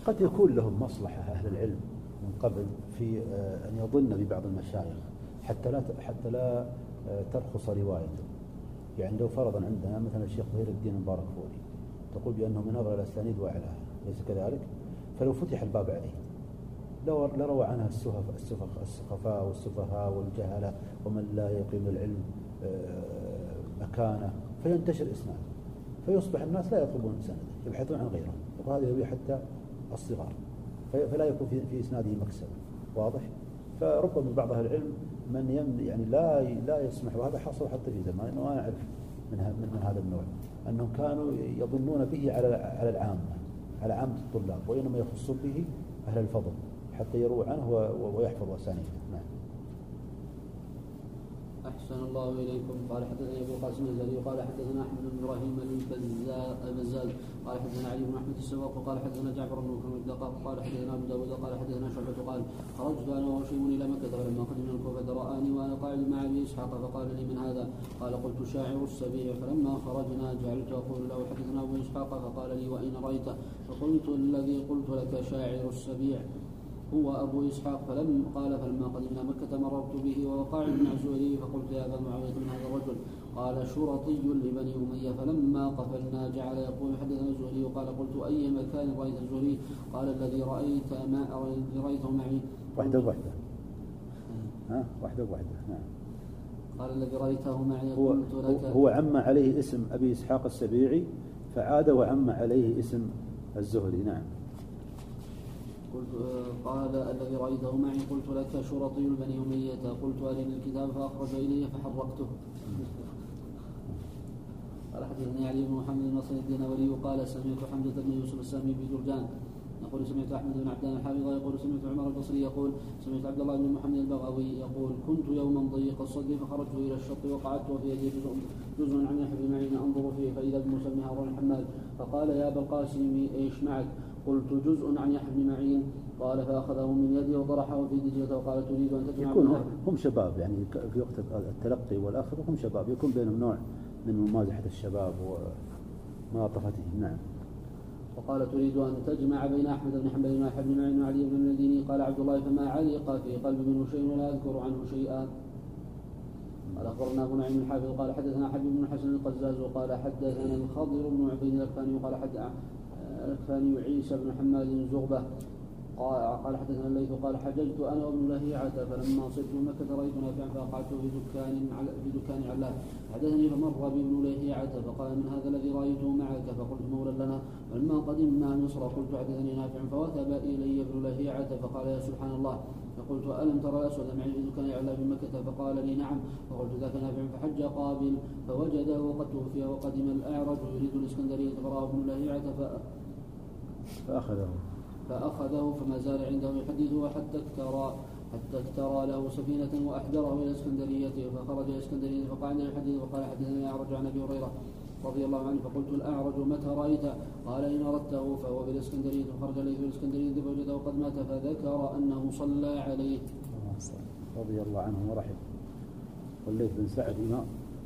قد يكون لهم مصلحة أهل العلم من قبل في أن يظن ببعض المشايخ حتى لا ترخص روايته. يعني لو فرضا عندنا مثلا الشيخ ظهير الدين المبارك فوري تقول بأنه من أفضل الأسانيد وأعلاها، ليس كذلك؟ فلو فتح الباب عليه لروى عنها السخفاء والسفهاء والجهلة ومن لا يقيم العلم مكانه، فينتشر إسناد فيصبح الناس لا يطلبون سنده، يبحثون عن غيره، وهذا يبيع حتى الصغار، فلا يكون في إسناده مكسب. واضح؟ فربما بعض أهل العلم من يعني لا يسمح، وهذا حصل حتى في زمان، وأنا أعرف من هذا النوع أنهم كانوا يظنون به على العامة، على عامة الطلاب، وإنما يخصون به أهل الفضل حتى يروى عنه ويحفظ أسانيده. نعم. أحسن الله إليكم. قال حدثنا أبو القاسم الزهري قال حدثنا أحمد بن إبراهيم البزاز قال حدثنا علي بن أحمد السواق قال حدثنا جعفر بن الدقاق قال حدثنا أبو داود قال حدثنا شعبة قال خرجت أنا وهشيم إلى مكة فلما قدمنا الكوفة رآني وأنا قاعد مع أبي إسحاق فقال لي من هذا؟ قال قلت شاعر السبيع. فلما خرجنا جعلت أقول له حدثنا أبو إسحاق فقال لي وأين رأيته؟ فقلت الذي قلت لك شاعر السبيع هو أبو إسحاق. فلما قدمنا مكة مررت به وهو قاعد مع الزهري فقلت يا أبا معاوية من هذا الرجل؟ قال شرطي لبني أمية. فلما قفلنا جعل يقول حدثنا الزهري قال قلت أي مكان رأيت الزهري؟ قال الذي رأيته معي. واحدة نعم. قال الذي رأيته معي قلت لك هو عم عليه اسم أبي إسحاق السبيعي فعاد وعم عليه اسم الزهري. نعم. قال الذي رأيته معي قلت لك شرطي البني أمية. قلت أرني الكتاب فأخرج إلي فحرقته. قال حدثني علي بن محمد النصر الدينوري قال سمعت حمزة بن يوسف السامي بجرجان يقول سمعت أحمد بن عبدان الحافظ يقول سمعت عمر البصري يقول سمعت عبد الله بن محمد البغوي يقول كنت يوما ضيق الصدر فخرجت إلى الشط وقعدت وفي يدي جزء عن يحيى معين أنظر فيه فإذا ابن موسى بن هارون الحمال فقال يا أبا القاسم إيش معك؟ قلت جزء عن يحيى بن معين. قال فأخذه من يدي وطرحه في دجلة وقال تريد أن تجمع يكون هم شباب يعني في وقت التلقي والأخذ هم شباب يكون بينهم نوع من ممازحة الشباب وملاطفتهم. نعم. وقال تريد أن تجمع بين أحمد بن حنبل ويحيى بن معين وعلي بن المديني. قال عبد الله فما علق في قلب منه شيء ولا أذكر عنه شيئا. قال أخبرنا أبو نعيم الحافظ قال حدثنا حبيب بن حسن القزاز وقال حدثنا الخضر بن عبيد الأكفاني وقال الأكفاني عيسى بن حماد زغبة قال حدثنا الليث قال حججت أنا وابن لهيعة فلما صرت مكة رأيت نافعا فأقعدت في دكان علاه حدثني فمر بابن لهيعة فقال من هذا الذي رأيته معك؟ فقلت مولى لنا. فلما قدمنا مصر قلت حدثني نافع فوثب إلي ابن لهيعة فقال يا سبحان الله. فقلت ألم ترى الأسود معي في دكان علاه بمكة؟ فقال لي نعم. فقلت ذاك نافع فحج قابل فوجده وقد توفي وقدم الأعرج يريد الإسكندرية فراه ابن لهيعة فأخذه فما زال عنده يحدثه حتى اكترى له سفينة وأحضره إلى اسكندرية فخرج إلى اسكندرية فقال يحدث وقال حدثنا الأعرج عن أبي هريرة رضي الله عنه. فقلت الأعرج متى رأيت؟ قال إن أردته فهو بالاسكندرية. فخرج إليه في الاسكندرية فوجده قد مات فذكر أنه صلى عليه رضي الله عنه ورحمه. والليث بن سعد إمام.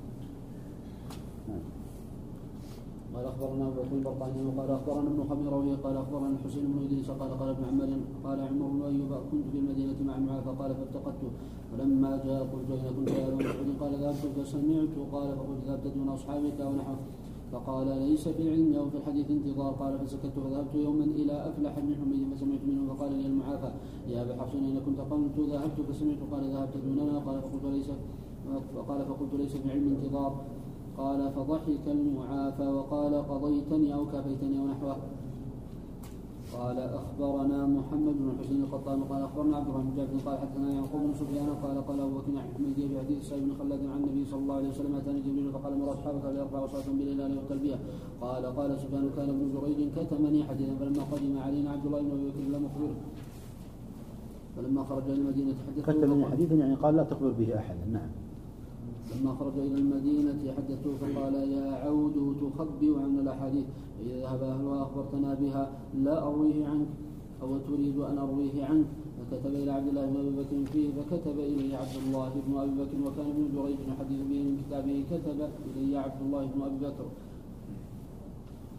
قال أخبرنا أبو بكر البرقاني وقال أخبرنا ابن خميروي قال أخبرنا الحسين بن إدريس قال ابن عمر قال عمر بن أيوب كنت في المدينة مع معاذ فقال فالتقطته فلما جاء قلت أين كنت يا أبا مسعود؟ قال ذهبت فسمعت قال فقلت ذهبت دون أصحابك ونحوه فقال ليس في العلم أو في الحديث انتظار. قال فسكت فذهبت يوما إلى أفلح بن حميد فسمعت منه فقال لي المعافى يا أبا حفص أين كنت؟ قلت ذهبت فسمعت قال ذهبت دوننا قال فقلت ليس في العلم انتظار. قال فضحك المعافى وقال قضيتني أو كفيتني ونحوه. قال أخبرنا محمد بن حسين القطان قال أخبرنا عبد الرحمن بن جابر قال حدثنا يعقوب بن سفيان قال أبو بكر حميدي في حديث سعيد بن خلاد عن النبي صلى الله عليه وسلم أتاني جبريل فقال مر أصحابك ليرفعوا صوتا بالهلال والتلبية. قال سفيان كان ابن جريج كتمني حديثا فلما قدم علينا عبد الله بن أبي بكر لم أخبره فلما خرج إلى المدينة كتمني حديثا يعني قال لا تخبر به أحد. نعم. لما خرج إلى المدينة حدثته فقال يا عود تخبئ عن الأحاديث فإذا ذهب أهلها أخبرتنا بها لا أرويه عنك أو تريد أن أرويه عنك. فكتب إلى عبد الله بن أبي بكر فيه فكتب إلي عبد الله بن أبي بكر وكان ابن جريج يحدث به من كتابه كتب إلي عبد الله بن أبي بكر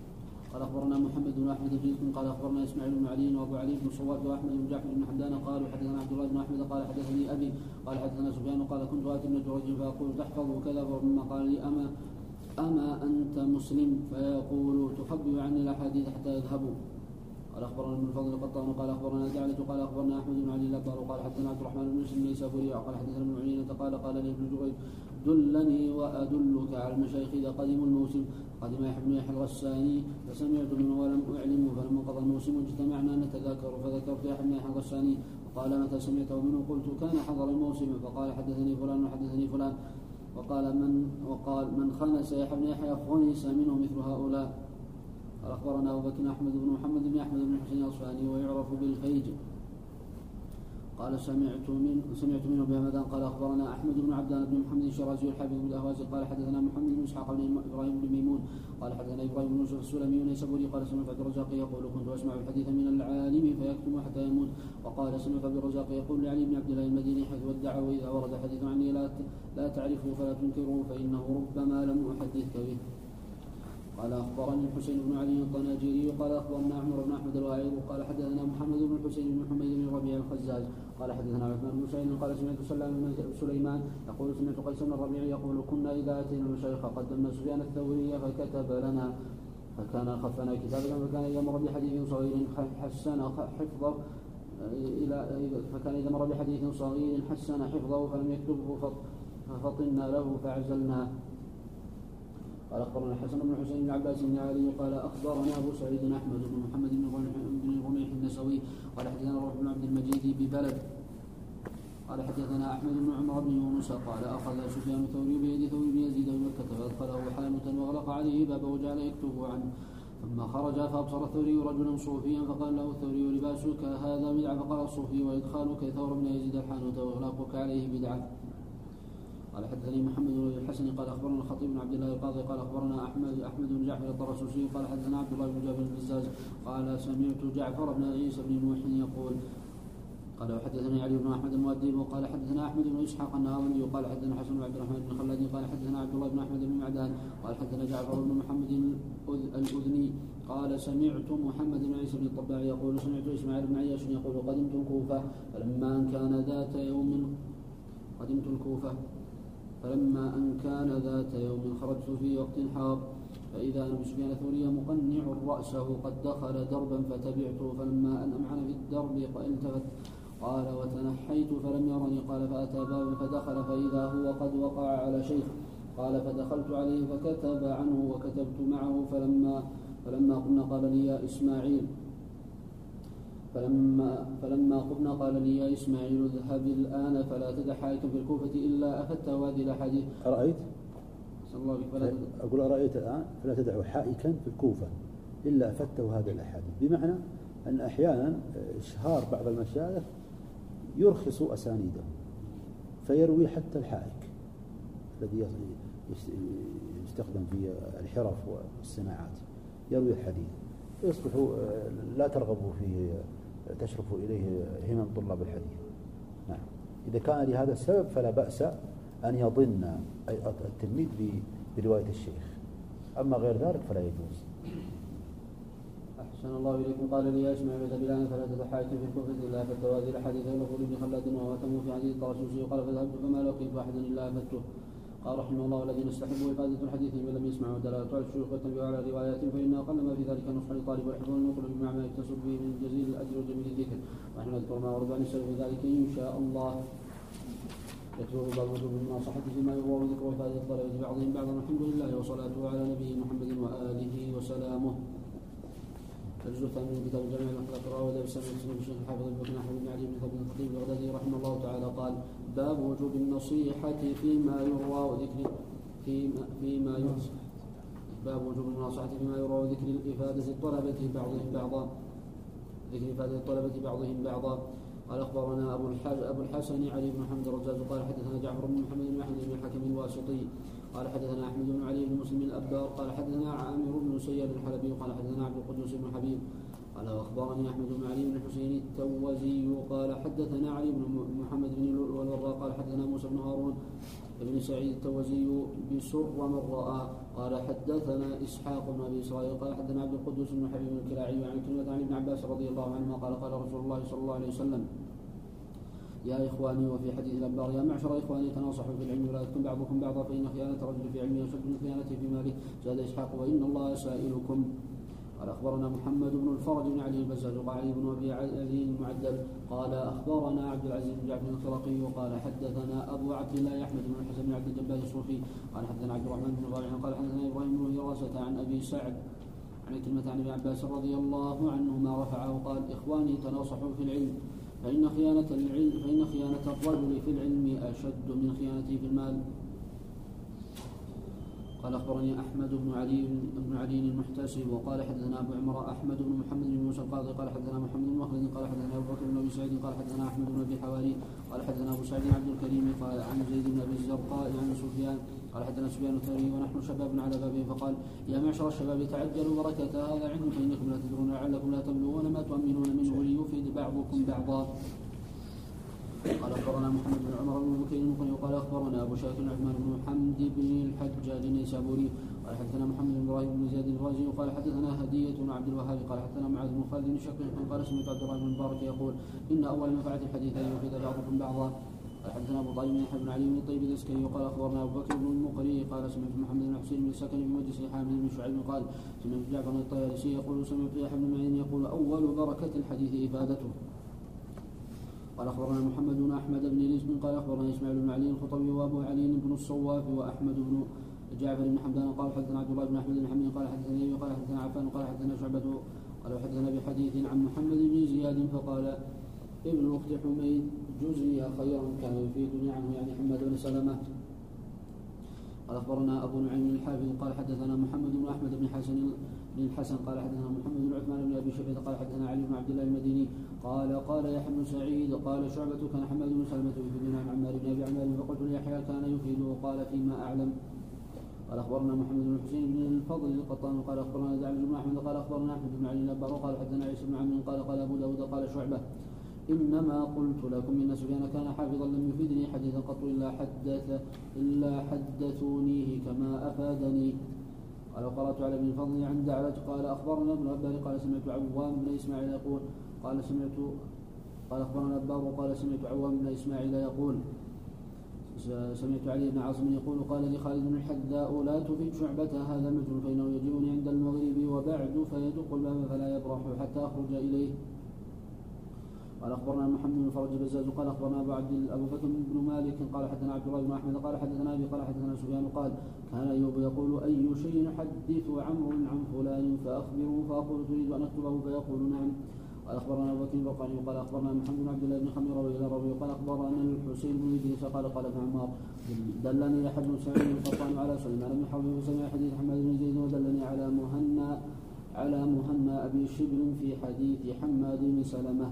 قال أخبرنا محمد بن أحمد بن قال أخبرنا إسماعيل بن علي وأبو علي بن صواب وأحمد بن جعفر بن حمدان قالوا حدثنا عبد الله بن أحمد قال حدثني أبي قال حدثنا سفيان قال كنت آتي ابن جريج فأقول تحفظ كذا ثم قال لي أما أنت مسلم فيقول تخبئ عني الأحاديث حتى يذهبوا. قال أخبرنا ابن الفضل القطان قال أخبرنا جعلة قال أخبرنا أحمد بن علي الأبار قال حدثنا عبد الرحمن بن مسلم النيسابوري قال حدثنا ابن عيينة قال لي ابن جريج دلني وأدلك على المشايخ إذا قدموا الموسم. قدم يحيى بن يحيى الغساني فسمعت منه ولم أعلمه فلما قضى الموسم اجتمعنا نتذاكر فذكرت يحيى بن يحيى الغساني فقال متى سمعته منه قلت كان حضر الموسم فقال حدثني فلان وحدثني فلان وقال من خنس يحيى بن يحيى خنس منه مثل هؤلاء. قال أخبرنا أبو بكر أحمد بن محمد بن أحمد بن حسين الأصفهاني ويعرف بالفيج قال سمعت منه بهمدان قال أخبرنا أحمد بن عبدان بن محمد الشرازي الحافظ بن الأهوازي قال حدثنا محمد بن إسحاق بن إبراهيم بن ميمون قال حدثنا إبراهيم بن يوسف السلمي النيسابوري قال سمعت عبد الرزاق يقول كنت أسمع الحديث من العالم فيكتم حتى يموت. وقال سمعت عبد الرزاق يقول لعلي بن عبد الله المديني حيث ودعه وإذا ورد حديث عني لا تعرفه فلا تنكره فإنه ربما لم أحدثك به. قال أخبرني الحسين بن علي الطناجيري قال أخبرنا عمر بن أحمد الواعظ قال حدثنا محمد بن الحسين بن حميد بن ربيع الخزاز قال حدثنا عثمان بن سعيد قال سمعت سلام بن سليمان يقول سمعت قيس بن الربيع يقول كنا إذا أتينا المشايخ قدمنا سفيان الثوري فكتب لنا فكان خفنا كتابا فكان إذا مر بحديث صغير حسن حفظه فلم يكتبه ففطنا له فعزلناه. قال أخبرنا الحسن بن حسين بن عباس بن علي قال أخبرنا أبو سعيد أحمد بن محمد بن رميح النسوي قال حدثنا روح بن عبد المجيد ببلد قال حدثنا أحمد بن عمر بن يونس قال أخذ سفيان الثوري بيد ثوري بن يزيد بمكة فأدخله حانة وغلق عليه بابه وجعل يكتب عنه ثم خرج فأبصر الثوري رجلا صوفيا فقال له الثوري لباسك هذا بدعة فقال الصوفي وإدخالك ثور بن يزيد الحانوت وإغلاقك عليه بدعة. قال حدثني محمد بن الحسن قال أخبرنا الخطيب بن عبد الله القاضي قال أخبرنا أحمد بن جعفر الطرسوسي قال حدثنا عبد الله بن جابر البزاز قال سمعت جعفر بن عيسى بن نوح يقول قال وحدثني علي بن أحمد المؤدب وقال حدثنا أحمد بن إسحاق النهاوندي قال حدثنا حسن بن عبد الرحمن بن خلاد قال حدثنا عبد الله بن أحمد بن معدان قال حدثنا جعفر بن محمد الأذني قال سمعت محمد بن عيسى بن الطباع يقول سمعت إسماعيل بن عياش يقول قدمت الكوفة فلما أن كان ذات يوم خرجت في وقت حار فإذا أنا بسفيان الثوري مقنع رأسه قد دخل دربا فتبعته فلما أن أمعن في الدرب التفت قال وتنحيت فلم يرني قال فأتى بابا فدخل فإذا هو قد وقع على شيخ قال فدخلت عليه فكتب عنه وكتبت معه فلما قمنا قال لي يا إسماعيل اذهب الآن فلا تدع حائكا في الكوفة إلا أفدت هذه الأحاديث. أرأيت؟ أقول أرأيت الآن فلا تدع حائكا في الكوفة إلا أفدت هذه الأحاديث، بمعنى أن أحيانا إشهار بعض المشايخ يرخص أسانيده فيروي حتى الحائك الذي يستخدم في الحرف والصناعات يروي الحديث فيصبح لا ترغبوا في تشرفوا إليه همم طلاب الحديث. نعم. إذا كان لهذا السبب فلا بأس أن يظن التلميذ برواية الشيخ، أما غير ذلك فلا يجوز. أحسن الله إليكم. قال لي يا إسماعيل اذهب الآن فلا تتحاكم في الكوفة إلا أفدت هذه الأحاديث يقول ابن خلاد وهو أتم في حديث الطرسوسي قال فذهبت فما لقيت أحدا إلا أفدته. قال رحمه الله الذين استحبوا إفادة الحديث من لم يسمعوا دلالة على الشيوخ والتنبيه على روايات فإن أقل ما في ذلك نصح لطالب والحفظ والنقل بمع ما يكتسب به من جزيل الأجر وجميل الذكر، ونحن نذكر ما ورد عن السلف ذلك إن شاء الله. يتلو باب وجوب المناصحة فيما يروى وذكر إفادة الطلبة بعضهم بعضا والحمد لله وصلاته على نبيه محمد وآله وسلامه. الجزء الثاني من كتاب الجامع المحلى قراءة وداب السنة والسنة الشيخ الحافظ ابن أحمد بن علي بن ثابت الخطيب البغدادي رحمه الله تعالى قال باب وجوب النصيحة فيما يروى وذكر باب وجوب النصيحة فيما يروى وذكر إفادة الطلبة بعضهم بعضا. قال أخبرنا أبو الحسن علي بن حمد الرزاز قال حدثنا جعفر بن محمد بن أحمد بن الحكم الواسطي قال حدثنا أحمد بن علي بن مسلم الأبار قال حدثنا عامر بن سيد الحلبي قال حدثنا عبد القدوس بن حبيب قال واخبرني احمد بن علي بن الحسين التوزي قال حدثنا علي بن محمد بن الوراء قال حدثنا موسى بن هارون بن سعيد التوزي بسر من رأى قال حدثنا اسحاق بن ابي اسرائيل قال حدثنا عبد القدوس بن حبيب الكلاعي عن كلمة عن ابن عباس رضي الله عنهما قال قال رسول الله صلى الله عليه وسلم يا إخواني وفي حديث الأبار يا معشر إخواني تناصحوا في العلم ولا يكن بعضكم بعضا فإن خيانة رجل في علمه أشد من خيانته في ماله. زاد إسحاق وإن الله سائلكم. قال أخبرنا محمد بن الفرج بن علي البزاز وقال علي بن أبي علي المعدل قال أخبرنا عبد العزيز بن جعفر الخرقي وقال حدثنا أبو عبد الله أحمد بن الحسن بن عبد الجبار الصوفي قال حدثنا عبد الرحمن بن رافع قال حدثنا إبراهيم بن هراسة عن أبي سعد عن كلمة عن ابن عباس رضي الله عنهما رفعه قال إخواني تناصحوا في العلم فإن خيانة الرجل في العلم أشد من خيانته في المال. قال أخبرني أحمد بن علي المحتسب وقال حدثنا أبو عمر أحمد بن محمد بن موسى القاضي قال حدثنا محمد بن مخلد قال حدثنا أبو بكر بن أبي سعيد قال حدثنا أحمد بن أبي حواري قال حدثنا أبو سعيد عبد الكريم قال عن زيد بن أبي الزرقاء عن سفيان قال حدثنا سفيان الثوري ونحن شباب على بابه فقال يا معشر الشباب تعجلوا بركة هذا عنه فإنكم لا تدرون لعلكم لا تبلغون ما تؤمنون منه ليفيد بعضكم بعضا. قال أخبرنا محمد بن عمر بن بكير المقري وقال أخبرنا أبو شاكر عثمان بن حمد بن الحجاج النيسابوري قال حدثنا محمد بن إبراهيم بن زياد الرازي وقال حدثنا هدية بن عبد الوهاب قال حدثنا معاذ بن خالد بن شقيق قال سمعت عبد الله بن مبارك يقول إن أول منفعة الحديث أن يفيد بعضكم بعضا. قال حدثنا أبو طالب بن علي بن الطيب العسكري وقال أخبرنا أبو بكر بن المقري قال سمعت محمد بن حسين بن السكن في مجلس حامد بن شعيب قال سمعت جعفر الطيالسي يقول سمعت يحيى بن معين يقول أول بركة الحديث إفادته. قال أخبرنا محمد بن أحمد بن رزق قال أخبرنا إسماعيل بن علي الخطبي وأبو علي بن الصواف وأحمد بن جعفر بن حمدان قال حدثنا عبد الله بن أحمد بن حميد قال حدثنا أبي قال حدثنا عفان قال حدثنا شعبة قال حدثنا بحديث عن محمد بن زياد فقال ابن أخت حميد جزي خيرا كان يفيدني عنه يعني حماد بن سلمة. قال أخبرنا أبو نعيم الحافظ قال حدثنا محمد بن أحمد بن الحسن قال حدثنا محمد بن عثمان بن أبي شيبة قال حدثنا علي بن عبد الله المديني قال يحيى بن سعيد قال شعبة كان حماد بن سلمة يفيدنا عن عمار بن أبي عمار فقلت ليحيى كان يفيده قال فيما أعلم. قال أخبرنا محمد بن الحسين بن الفضل القطان قال أخبرنا داعي بن أحمد قال أخبرنا أحمد بن علي النبار قال حدثنا عيسى بن عمرو قال أبو داود قال شعبة إنما قلت لكم إن سفيان كان حافظا لم يفيدني حديثا قط إلا حدثونيه كما أفادني. قال قرأت على ابن الفضل عن دعلة قال أخبرنا ابن أبار قال سمعت عوام بن إسماعيل يقول قال أخبرنا أبار قال سمعت عوام بن إسماعيل يقول سمعت علي بن عاصم يقول قال لي خالد بن الحذاء لا تفيد شعبة هذا مجنون فإنه يجيبني عند المغرب وبعد فيدق الباب فلا يبرح حتى أخرج إليه. قال أخبرنا محمد بن فرج البزاز قال أخبرنا أبو بكر بن مالك قال حدثنا عبد الله بن أحمد قال حدثنا أبي قال حدثنا سفيان قال كان أيوب يقول أي شيء يحدث عمرو عن فلان فأخبره فأقول تريد أن أكتبه فيقول نعم. قال أخبرنا أبو بكر البرقاني وقال أخبرنا محمد بن عبد الله بن خمير وإلى قال أخبرنا الحسين بن إدريس قال ابن عمار دلني يحيى بن سعيد القطان على سليمان بن حرب وسمع حديث حماد بن زيد ودلني على مهنا أبي شبل في حديث حماد بن سلمة.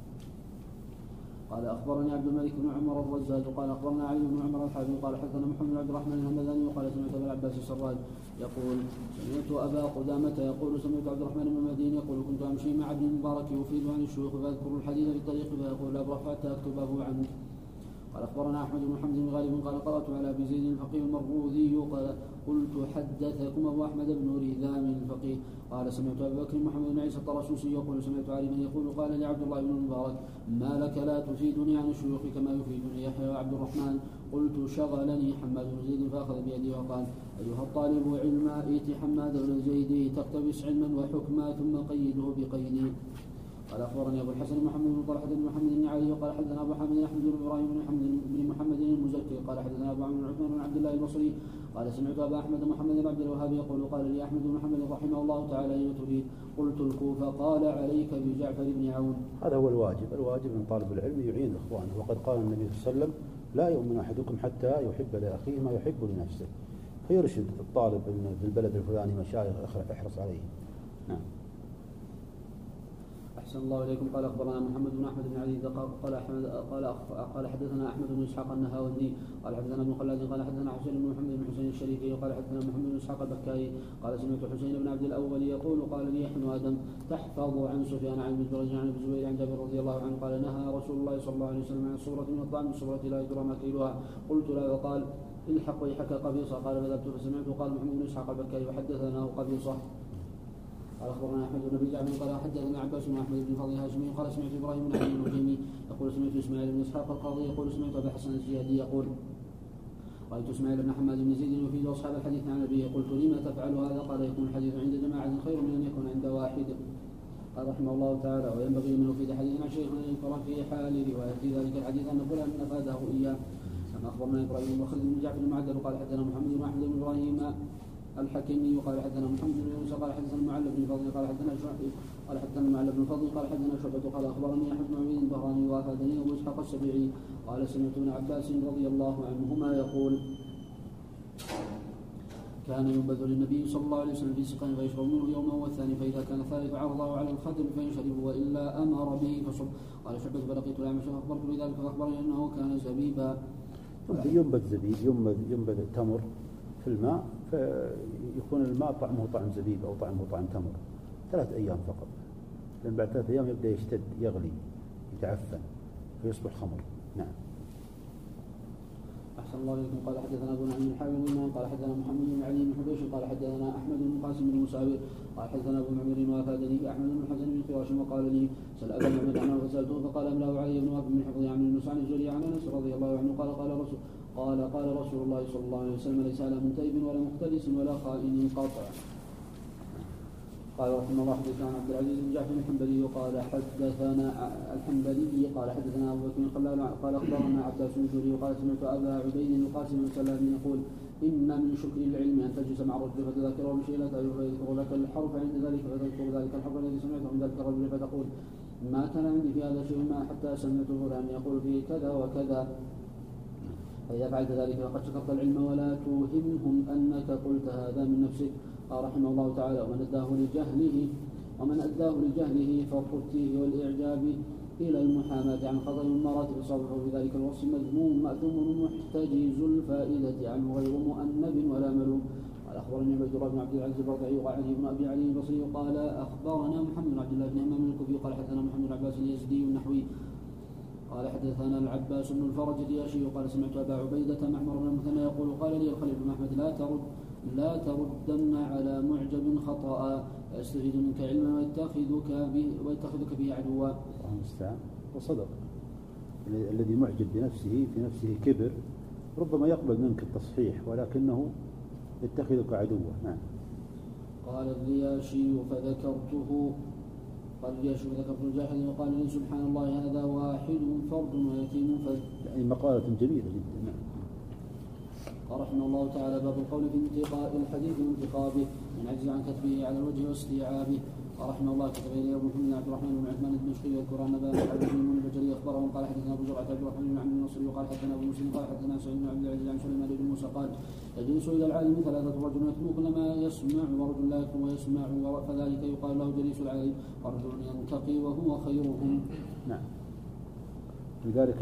قال أخبرني عبد الملك بن عمر الرزاز قال أخبرنا علي بن عمر الحافظ قال حدثنا محمد بن عبد الرحمن الهمداني وقال سمعت أبا العباس السراج يقول سمعت أبا قدامة يقول سمعت عبد الرحمن بن المديني يقول كنت أمشي مع ابن المبارك يفيد عن الشيوخ فأذكر الحديث في الطريق فيقول أبرح حتى أكتبه عنه. قال أخبرنا أحمد بن محمد بن غالب قال قرأت على أبي زيد الفقيه المروذي قال قلت حدثكم أبو أحمد بن ريذام الفقيه قال سمعت أبي بكر محمد بن عيسى الطرسوسي يقول سمعت علي بن يقول قال لعبد الله بن المبارك ما لك لا تفيدني عن الشيوخ كما يفيدني يحيى وعبد الرحمن قلت شغلني حماد بن زيد فأخذ بيدي وقال أيها الطالب علما ائت حماد بن زيد تقتبس علما وحكما ثم قيده بقيدي. قال أخبرني أبو الحسن محمد بن طلحة بن محمد النعالي وقال حدثنا أبو حامد أحمد بن إبراهيم بن محمد المزكي قال حدثنا أبو عمرو عثمان بن عبد الله البصري قال سمعت أبا أحمد محمد بن عبد الوهاب يقول قال لي أحمد بن محمد رحمه الله تعالى أين تريد؟ قلت الكوفة قال عليك بجعفر بن عون. هذا هو الواجب من طالب العلم يعين إخوانه وقد قال النبي صلى الله عليه وسلم لا يؤمن أحدكم حتى يحب لأخيه ما يحب لنفسه فيرشد الطالب في البلد الفلاني مشايخ احرص عليه. نعم. أحسن الله إليكم. قال أخبرنا محمد بن أحمد بن علي قال حدثنا أحمد بن إسحاق النهاوندي قال حدثنا ابن خلاد قال حدثنا حسين بن محمد بن حسين الشريفي قال حدثنا محمد بن إسحاق البكائي قال سمعت حسين بن عبد الأول يقول قال لي ابن آدم تحفظ عن سفيان عن الزبير عن ابي الزبير عن جابر رضي الله عنه قال نهى رسول الله صلى الله عليه وسلم عن الصورة من الطعام الصورة لا يدرى ماكلها. قلت لا وقال الحق ويحك قبيصة قال فذهبت فسمعت قال محمد بن إسحاق البكائي وحدثناه قبيصة. قال أخبرنا أحمد بن أبي جعفر قال حدثنا عباس بن أحمد بن فضل الهاشمي قال سمعت إبراهيم بن علي النجيمي يقول سمعت إسماعيل بن إسحاق القاضي يقول سمعت أبا حسن الزيادي يقول رأيت إسماعيل بن حماد بن زيد يفيد أصحاب الحديث عن أبيه قلت لما تفعل هذا؟ قال يكون الحديث عند جماعة خير من أن يكون عند واحد. قال رحمه الله تعالى وينبغي من يفيد حديث عن شيخ أن يذكر في حال رواية ذلك الحديث أن فلان أفاده إياه. كما أخبرنا إبراهيم بن خالد بن جعفر المعدل قال حدثنا محمد بن أحمد بن إبراهيم الحكيمي قال حدثنا محمد بن يونس قال حدثنا المعلى بن فضل قال حدثنا شعبة قال حدثنا المعلى بن فضل قال حدثنا شعبة قال أخبرني أحمد بن عبيد البهراني وافادني أبو إسحاق السبيعي قال سمعت ابن عباس رضي الله عنهما يقول كان ينبذ للنبي صلى الله عليه وسلم في سقاء فيشرب منه يوما والثاني فإذا كان الثالث عرضه على الخدم فيشرب وإلا أمر به فصب. قال شعبة فلقيت الأعمش فأخبرت بذلك فأخبرني أنه كان زبيبا. ينبذ زبيب ينبذ تمر في الماء فيكون الماء طعمه طعم زبيب أو طعمه طعم تمر 3 أيام فقط، لأن بعد 3 أيام يبدأ يشتد يغلي يتعفن فيصبح خمر. نعم. أحسن الله إليكم. قال حدثنا أبو نعيم الحافظ قال حدثنا محمد بن علي بن حبيش قال حدثنا أحمد بن قاسم بن مساوي قال حدثنا أبو معمر وافادني أحمد بن حسن بن فراش وقال لي سأل أبا محمد عنه فسألته فقال أملاه علي بن وهب بن حفظ عن بن عن الزهري عن أنس رضي الله عنه قال رسول الله صلى الله عليه وسلم ليس على منتهب ولا مختلس ولا خائن قاطع. قال رحمه الله حدثنا عبد العزيز بن جعفر الحنبلي قال حدثنا الحنبلي قال حدثنا أبو بكر الخلال قال أخبرنا عباس بن جوري وقال سمعت أبا عبيد القاسم بن سلام يقول إن من شكر العلم أن تجلس مع الرجل فتذكره بشيء لا تعرف فيذكر لك الحرف عند ذلك فتذكر ذلك الحرف الذي سمعته من ذلك الرجل فتقول ما كان عندي في هذا شيء ما حتى سمعت فلان يقول فيه كذا وكذا. فإذا فعلت ذلك فقد شكرت العلم ولا توهمهم أنك قلت هذا من نفسك. قال رحمه الله تعالى ومن أداه لجهله فالتيه والإعجاب إلى المحاماة عن خطأ المراتب صرفه بذلك الوصف مذموم مأثوم محتجز الفائدة عنه غير مؤنب ولا ملوم. قال أخبرني عبد الله بن عبد العزيز الربيعي وعلي بن أبي علي البصري قال أخبرنا محمد بن عبد الله بن همام الكوفي قال حدثنا محمد بن عباس اليزدي النحوي قال حدثنا العباس بن الفرج الياشي قال سمعت أبا عبيدة معمر بن المثنى يقول قال لي الخليل بن أحمد لا تردن على معجب خطأ يستفيد منك علما ويتخذك به عدوا. وصدق الذي معجب بنفسه في نفسه كبر ربما يقبل منك التصحيح ولكنه يتخذك عدوا. نعم. قال الرياشي فذكرته ذكرت الجاحظ وقال لي سبحان الله هذا واحد فرد ويتيم يعني مقالة جميلة جدا. نعم. قال رحمه الله تعالى باب القول في انتقاء الحديث وانتقابه من عجز عن كتبه على الوجه واستيعابه. قال رحمه الله كتب اليه ابو محمد عبد الرحمن بن عثمان الدمشقي يذكر ان ابا عبد بن البجلي اخبرهم قال حدثنا ابو زرعه عبد الرحمن بن عبد النصر وقال حدثنا ابو مسلم قال حدثنا سعيد بن عبد العزيز عن سليمان بن موسى قال يجلس الى العالم 3 رجل يتلو كل ما يسمع ورجل لا يكتب ويسمع فذلك يقال له جليس العالم ورجل ينتقي وهو خيرهم. نعم. لذلك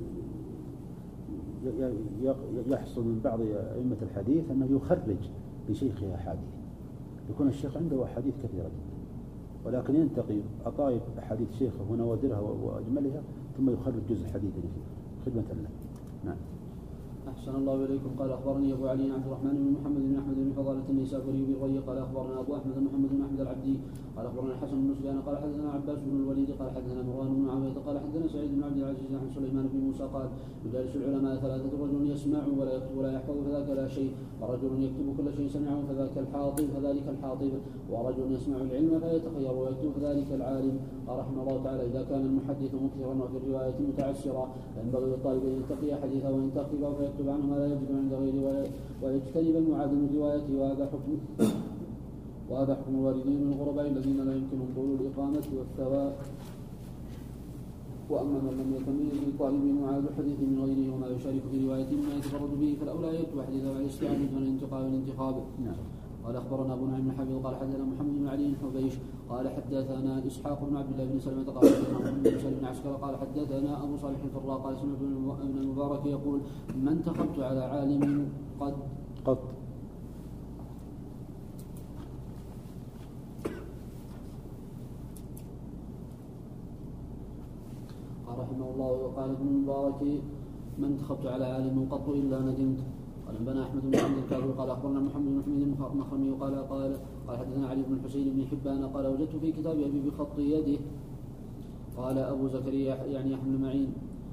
يحصل من بعض أئمة الحديث أنه يخرج لشيخه أحاديث يكون الشيخ عنده أحاديث كثيرة جدا ولكن ينتقي أطايب أحاديث شيخه ونوادرها وأجملها ثم يخرج جزء حديث خدمة له. نعم. أحسن الله إليكم. قال أخبرني أبو علي عبد الرحمن بن محمد بن أحمد بن فضالة النيسابوري بالري قال أخبرنا أبو أحمد محمد بن أحمد العبدي قال أخبرنا الحسن بن سفيان قال حدثنا عباس بن الوليد قال حدثنا مروان بن عبيد قال حدثنا سعيد بن عبد العزيز عن سليمان بن موسى قال يجالس العلماء 3 رجل يسمع ولا يكتب ولا يحفظ فذاك لا شيء ورجل يكتب كل شيء سمعه فذلك الحاطب ورجل يسمع العلم فيتخير ويكتب فذلك العالم. قال رحمه الله تعالى إذا كان المحدث مكثرا وفي الرواية متعسرا فينبغي للطالب أن يتقي حديثه وينتخبه فيكتب عنه ما لا يجد عند غيره ويجتنب المعاد من روايته وهذا حكم الواردين من الغرباء الذين لا يمكنهم طول الإقامة والثواء. وأما من لم يتميز للطالب معاد الحديث من غيره وما يشارك في روايته مما يتفرد به فالأولى يكتب حديثه على الاستعانة دون الانتقاء والانتخاب. قال أخبرنا أبو نعيم الحافظ قال حدثنا محمد بن علي الحبيش قال حدثنا إسحاق بن عبد الله بن سلمة قال حدثنا محمد بن سلمة بن عسكر قال حدثنا أبو صالح الفراء قال سمعت ابن المبارك يقول ما انتخبت على عالم قد قال رحمه الله وقال ابن المبارك ما انتخبت على عالم قط إلا ندمت. قال انبانا احمد بن عبد الكافي قال اخبرنا محمد بن حميد المخرمي قال حدثنا علي بن الحسين بن حبان قال وجدت في كتاب ابي بخط يده. قال ابو زكريا يعني يحيى بن معين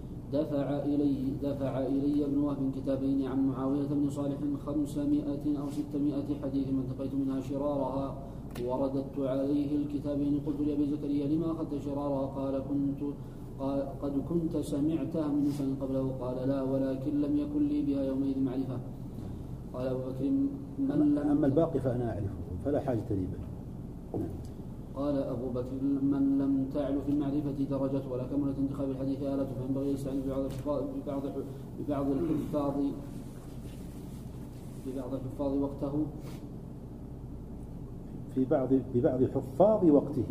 دفع الي ابن وهب كتابين عن معاويه بن صالح 500 أو 600 حديث ما انتقيت منها شرارها ورددت عليه الكتابين. قلت لابي زكريا لما اخذت شرارها؟ قال قد كنت سمعتها من سنة قبله. قال لا ولكن لم يكن لي بها يومئذ معرفة. قال أبو بكر أما الباقي فأنا أعرفه فلا حاجة لي به. قال أبو بكر من لم تعل في المعرفة درجة ولا كملت انتخاب الحديث آلة فينبغي يستعين ببعض الحفاظ وقته ببعض حفاظ وقته.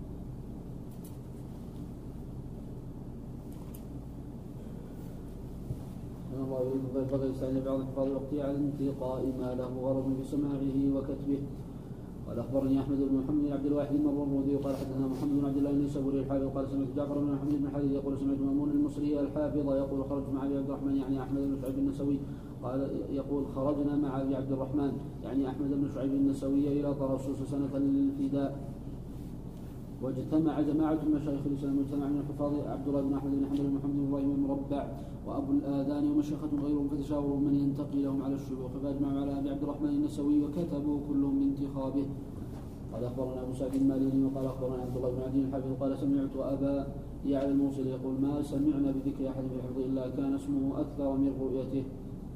ينبغي يستعين ببعض الحفاظ وقته على انتقاء ما له غرض بسماعه وكتبه. قال اخبرني احمد بن محمد بن عبد الواحد المروذي قال حدثنا محمد بن عبد الله النيسابوري الحافظ قال سمعت جعفر بن محمد بن الحارث يقول سمعت مأمون المصري الحافظ يقول خرجت مع ابي عبد الرحمن يعني احمد بن شعيب النسوي قال يقول خرجنا مع ابي عبد الرحمن يعني احمد بن شعيب النسوي الى طرسوس سنه للفداء واجتمع جماعة من مشايخ الإسلام واجتمع من الحفاظ عبد الله بن أحمد بن حنبل ومحمد بن إبراهيم المربع وأبو الآذان ومشيخة غيرهم فتشاوروا من ينتقي لهم على الشيوخ فأجمعوا على أبي عبد الرحمن النسوي وكتبوا كلهم بانتخابه. قال أخبرنا أبو سعد الماليني وقال أخبرنا عبد الله بن عدي الحافظ قال سمعت أبا يعلى الموصل يقول ما سمعنا بذكر أحد في الحفظ إلا كان اسمه أكثر من رؤيته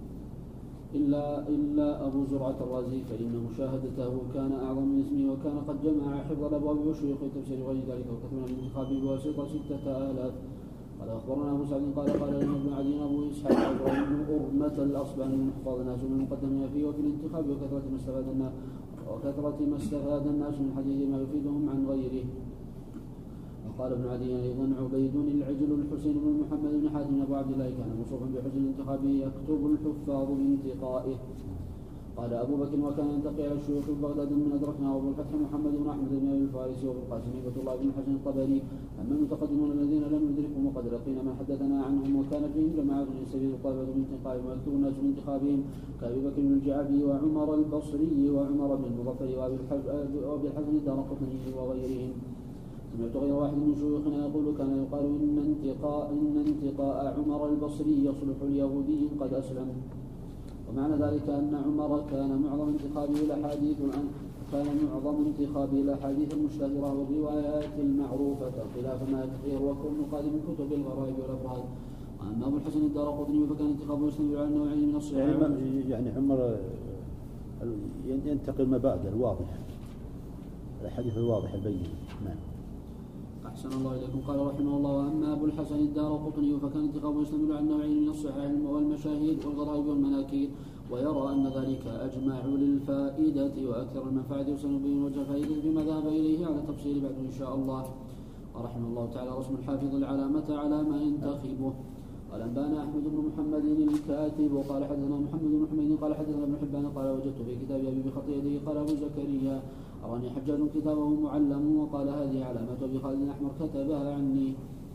إلا أبو زرعة الرازي فإن مشاهدته كان أعظم من اسمه وكان قد جمع حفظ الأبواب وشيوخ التفسير وغير ذلك وكتبنا بالانتخاب بواسطة 6000. قال أخبرنا أبو سعد قال لنا ابن عدي أبو إسحاق بن أرمة الأصبهاني من حفاظ الناس من المقدمين فيه وفي الانتخاب وكثرة ما استفاد الناس من حديث ما يفيدهم عن غيره. قال ابن عدي أيضا عبيد العجل الحسين بن محمد بن حاتم أبو عبد الله كان موصوفا بحسن انتخابه يكتب الحفاظ بانتقائه. قال أبو بكر وكان ينتقي على الشيوخ بغداد من أدركنا وأبو الفتح محمد بن أحمد بن أبي الفارسي وأبو القاسم هبة الله بن الحسن الطبري. أما المتقدمون الذين لم ندركهم وقد لقينا من حدثنا عنهم وكان فيهم جماعة يستفيد الطلبة بانتقائهم ويكتب الناس بانتخابهم كأبي بكر بن الجعبي وعمر البصري وعمر بن المظفر وأبي الحسن الدارقطني وغيرهم. سمعت غير واحد من شيوخنا يقول كان يقال إن انتقاء عمر البصري يصلح اليهودي قد أسلم. ومعنى ذلك أن عمر كان معظم انتخابه الأحاديث المشتهرة والروايات المعروفة خلاف ما يكثر وكل قادم من كتب الغرائب والأفراد. أما أبو الحسن الدارقطني فكان انتخابه يشتمل على نوعين من الصحيح يعني عمر ينتقل مبادئ الواضح الحديث الواضح البين. نعم. أحسن الله إليكم. قال رحمه الله وأما أبو الحسن الدارقطني فكان انتخابه يشتمل على نوعين من الصحاح والمشاهير والغرائب والمناكير ويرى أن ذلك أجمع للفائدة وأكثر المنفعة وسنبين وجه الفائدة بما ذهب إليه على تفصيل بعد إن شاء الله. ورحمه الله تعالى رسم الحافظ العلامة على ما ينتخبه. قال أنبانا أحمد بن محمد الكاتب وقال حدثنا محمد بن حميد قال حدثنا ابن حبان قال وجدت في كتاب أبي بخط يده قال أبو زكريا أراني حجاج كتابه معلم وقال هذه علامة أبي خالد الأحمر كتبها عني.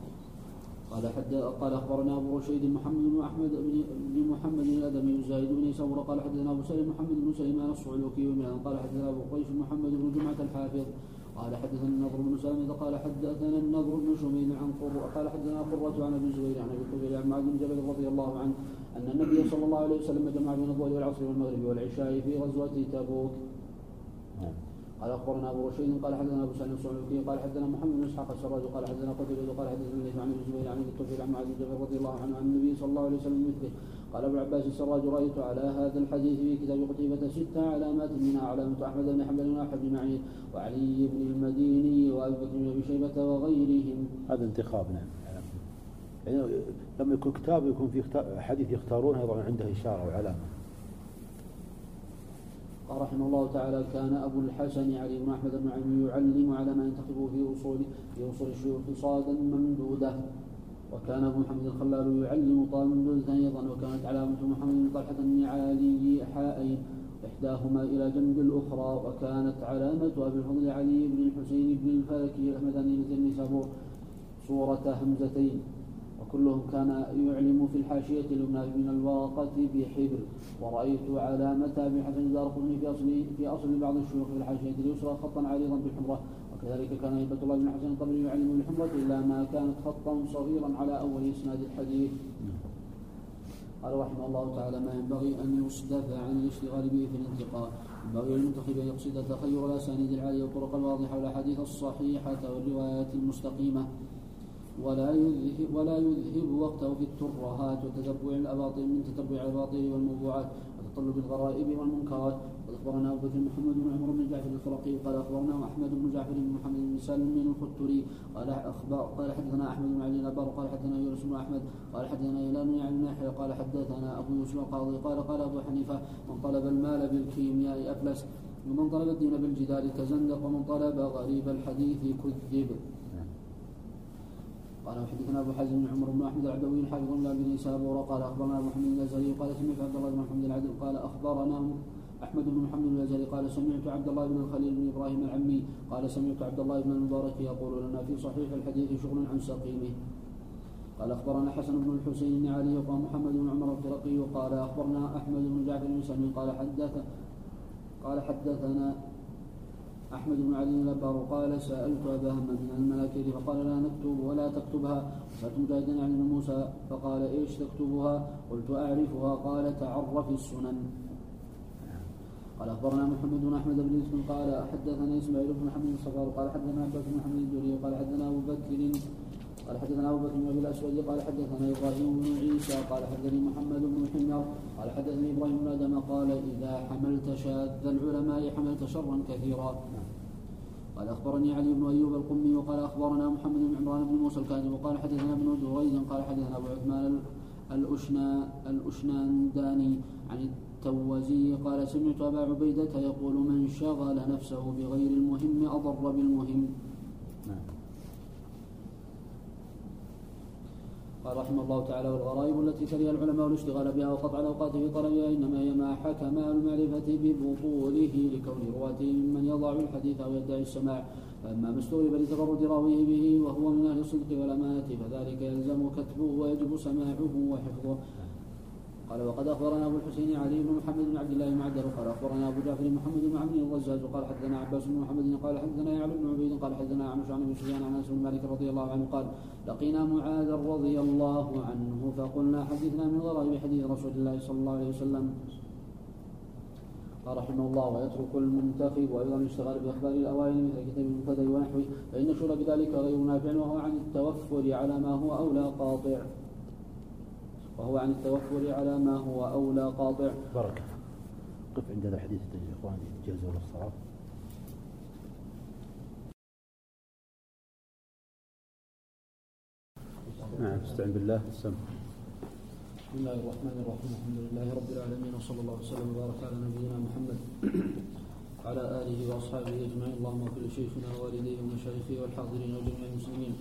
قال أخبرنا أبو رشيد محمد بن أحمد بن محمد الأدمي الزاهد بن سمرة قال حدثنا أبو سليم محمد بن سليمان الصعلوكي ومن قال حدثنا أبو قيس محمد بن جمعة الحافظ قال حدثنا النضر بن سلمة قال حدثنا النضر بن شميل عن قال حدثنا قرة عن أبي الزبير عن أبي الطفيل عن معاذ بن جبل رضي الله عنه أن النبي صلى الله عليه وسلم جمع بين الظهر والعصر والمغرب والعشاء في غزوة تبوك. قال أخبرنا أبو رشيد قال حدثنا أبو سعيد الصعلوكي قال حدثنا محمد بن إسحاق السراج قال حدثنا قتيبة قال حدثنا الليث عن أبي الزبير عن أبي الطفيل عن معاذ بن جبل رضي الله عنه عن النبي صلى الله عليه وسلم مثله. قال أبو العباس السراج رأيت على هذا الحديث في كتاب قتيبة 6 علامات منها علامة أحمد بن حنبل وأحمد بن معين وعلي بن المديني وأبي بكر بن أبي شيبة وغيرهم. هذا انتخاب. نعم. يعني لما يكون كتاب يكون في حديث يختارونه يضعون عنده إشارة وعلامة. قال رحمه الله تعالى: كان أبو الحسن علي بن أحمد النعيمي يعلم على ما ينتخبه في أصول الشيوخ صادا ممدودة. وكان أبو محمد الخلال يعلم طالا ممدودة أيضا. وكانت علامة محمد بن طلحة النعالي حائين إحداهما إلى جنب الأخرى. وكانت علامة أبي الفضل علي بن الحسين بن الفلكي الأحمداني النسابور صورة همزتين. وكلهم كان يعلم في الحاشية اليمنى من الورقة بحبر. ورأيت علامة أبي الحسن الدارقطني في أصل بعض الشيوخ في الحاشية اليسرى خطا عريضا بالحمرة. وكذلك كان هيبة الله بن حسن الطبري يعلم بالحمرة إلا ما كانت خطا صغيرا على أول إسناد الحديث. قال رحمه الله تعالى: ما ينبغي أن يصدف عن الاشتغال به في الانتقاء. ينبغي للمنتخب أن يقصد تخير الأسانيد العالية والطرق الواضحة والأحاديث الصحيحة والروايات المستقيمة، ولا يذهب وقته في الترهات وتتبع الأباطيل من تتبع الأباطيل والموضوعات وتطلب الغرائب والمنكرات. قد أخبرنا أبو بكر محمد بن عمر بن جعفر الفرقي قال أخبرنا أحمد بن جعفر بن محمد بن سالم الختري قال حدثنا أحمد بن علي الأبار قال حدثنا يونس بن أحمد قال حدثنا هلال بن يحيى قال حدثنا أبو يوسف القاضي قال أبو حنيفة: من طلب المال بالكيمياء أفلس، ومن طلب الدين بالجدال تزندق، ومن طلب غريب الحديث كذب. قال حدثنا ابو حازم بن عمر بن احمد العدوي الحافظ بن نسابور قال اخبرنا ابو محمد الازهري قال سمعت عبد الله بن محمد العدل قال اخبرنا احمد بن محمد الازهري قال سمعت عبد الله بن الخليل بن ابراهيم العمي قال سمعت عبد الله بن المبارك يقول لنا في صحيح الحديث شغل عن سقيمه. قال اخبرنا حسن بن الحسين النعالي وقال محمد بن عمر الفرقي قال اخبرنا احمد بن جعفر بن سلمي قال حدثنا أحمد بن علي الأبار قال سألت أبا همام عن المناكير فقال لا نكتب ولا تكتبها. سألت مجاهدا عن موسى فقال إيش تكتبها؟ قلت أعرفها. قال تعرف السنن. قال أخبرنا محمد بن أحمد بن يوسف قال حدثنا إسماعيل بن محمد الصفار قال حدثنا عباس بن محمد الدوري قال حدثنا أبو بكر بن أبي الأسود قال حدثنا إبراهيم بن عيسى قال حدثني محمد بن حمار قال حدثني إبراهيم بن آدم قال إذا حملت شاذ العلماء حملت شرا كثيرا. قال أخبرني علي بن أيوب القمي وقال أخبرنا محمد بن عمران بن موسى الكاذب وقال حدثنا ابن دريد قال حدثنا أبو عثمان الأشنانداني عن التوزي قال سمعت أبا عبيدة يقول: من شغل نفسه بغير المهم أضر بالمهم. قال رحمه الله تعالى: والغرائب التي كره العلماء الاشتغال بها وقطع الأوقات في طلبها إنما هي ما حكم المعرفة ببطوله لكون رواته ممن يضع الحديث أو يدعي السماع. فأما ما استغرب لتفرد راويه به وهو من أهل الصدق والأمانة فذلك يلزم كتبه ويجب سماعه وحفظه. قال وقد أخبرنا أبو الحسين علي بن محمد بن عبد الله المعدل قال أخبرنا أبو جعفر محمد بن عمرو الغزاز قال حدثنا عباس بن محمد قال حدثنا يعلى بن عبيد قال حدثنا عمش عن ابن سفيان عن أنس بن مالك رضي الله عنه قال: لقينا معاذ رضي الله عنه فقلنا حدثنا من غرائب حديث رسول الله صلى الله عليه وسلم. قال رحمه الله: ويترك المنتخب وأيضا يشتغل بأخبار الأوائل مثل كتاب المنتدى ونحوه فإن شغل بذلك غير نافع وهو عن التوفر على ما هو أولى قاطع. بركة. قف عند هذا الحديث يا إخواني جهزوا للصلاة. نعم استعن بالله. بسم الله الرحمن الرحيم. الحمد لله رب العالمين وصلى الله وسلم وبارك على نبينا محمد وعلى آله وأصحابه أجمعين. اللهم اغفر لشيخنا ووالديه ومشايخه والحاضرين وجميع المسلمين.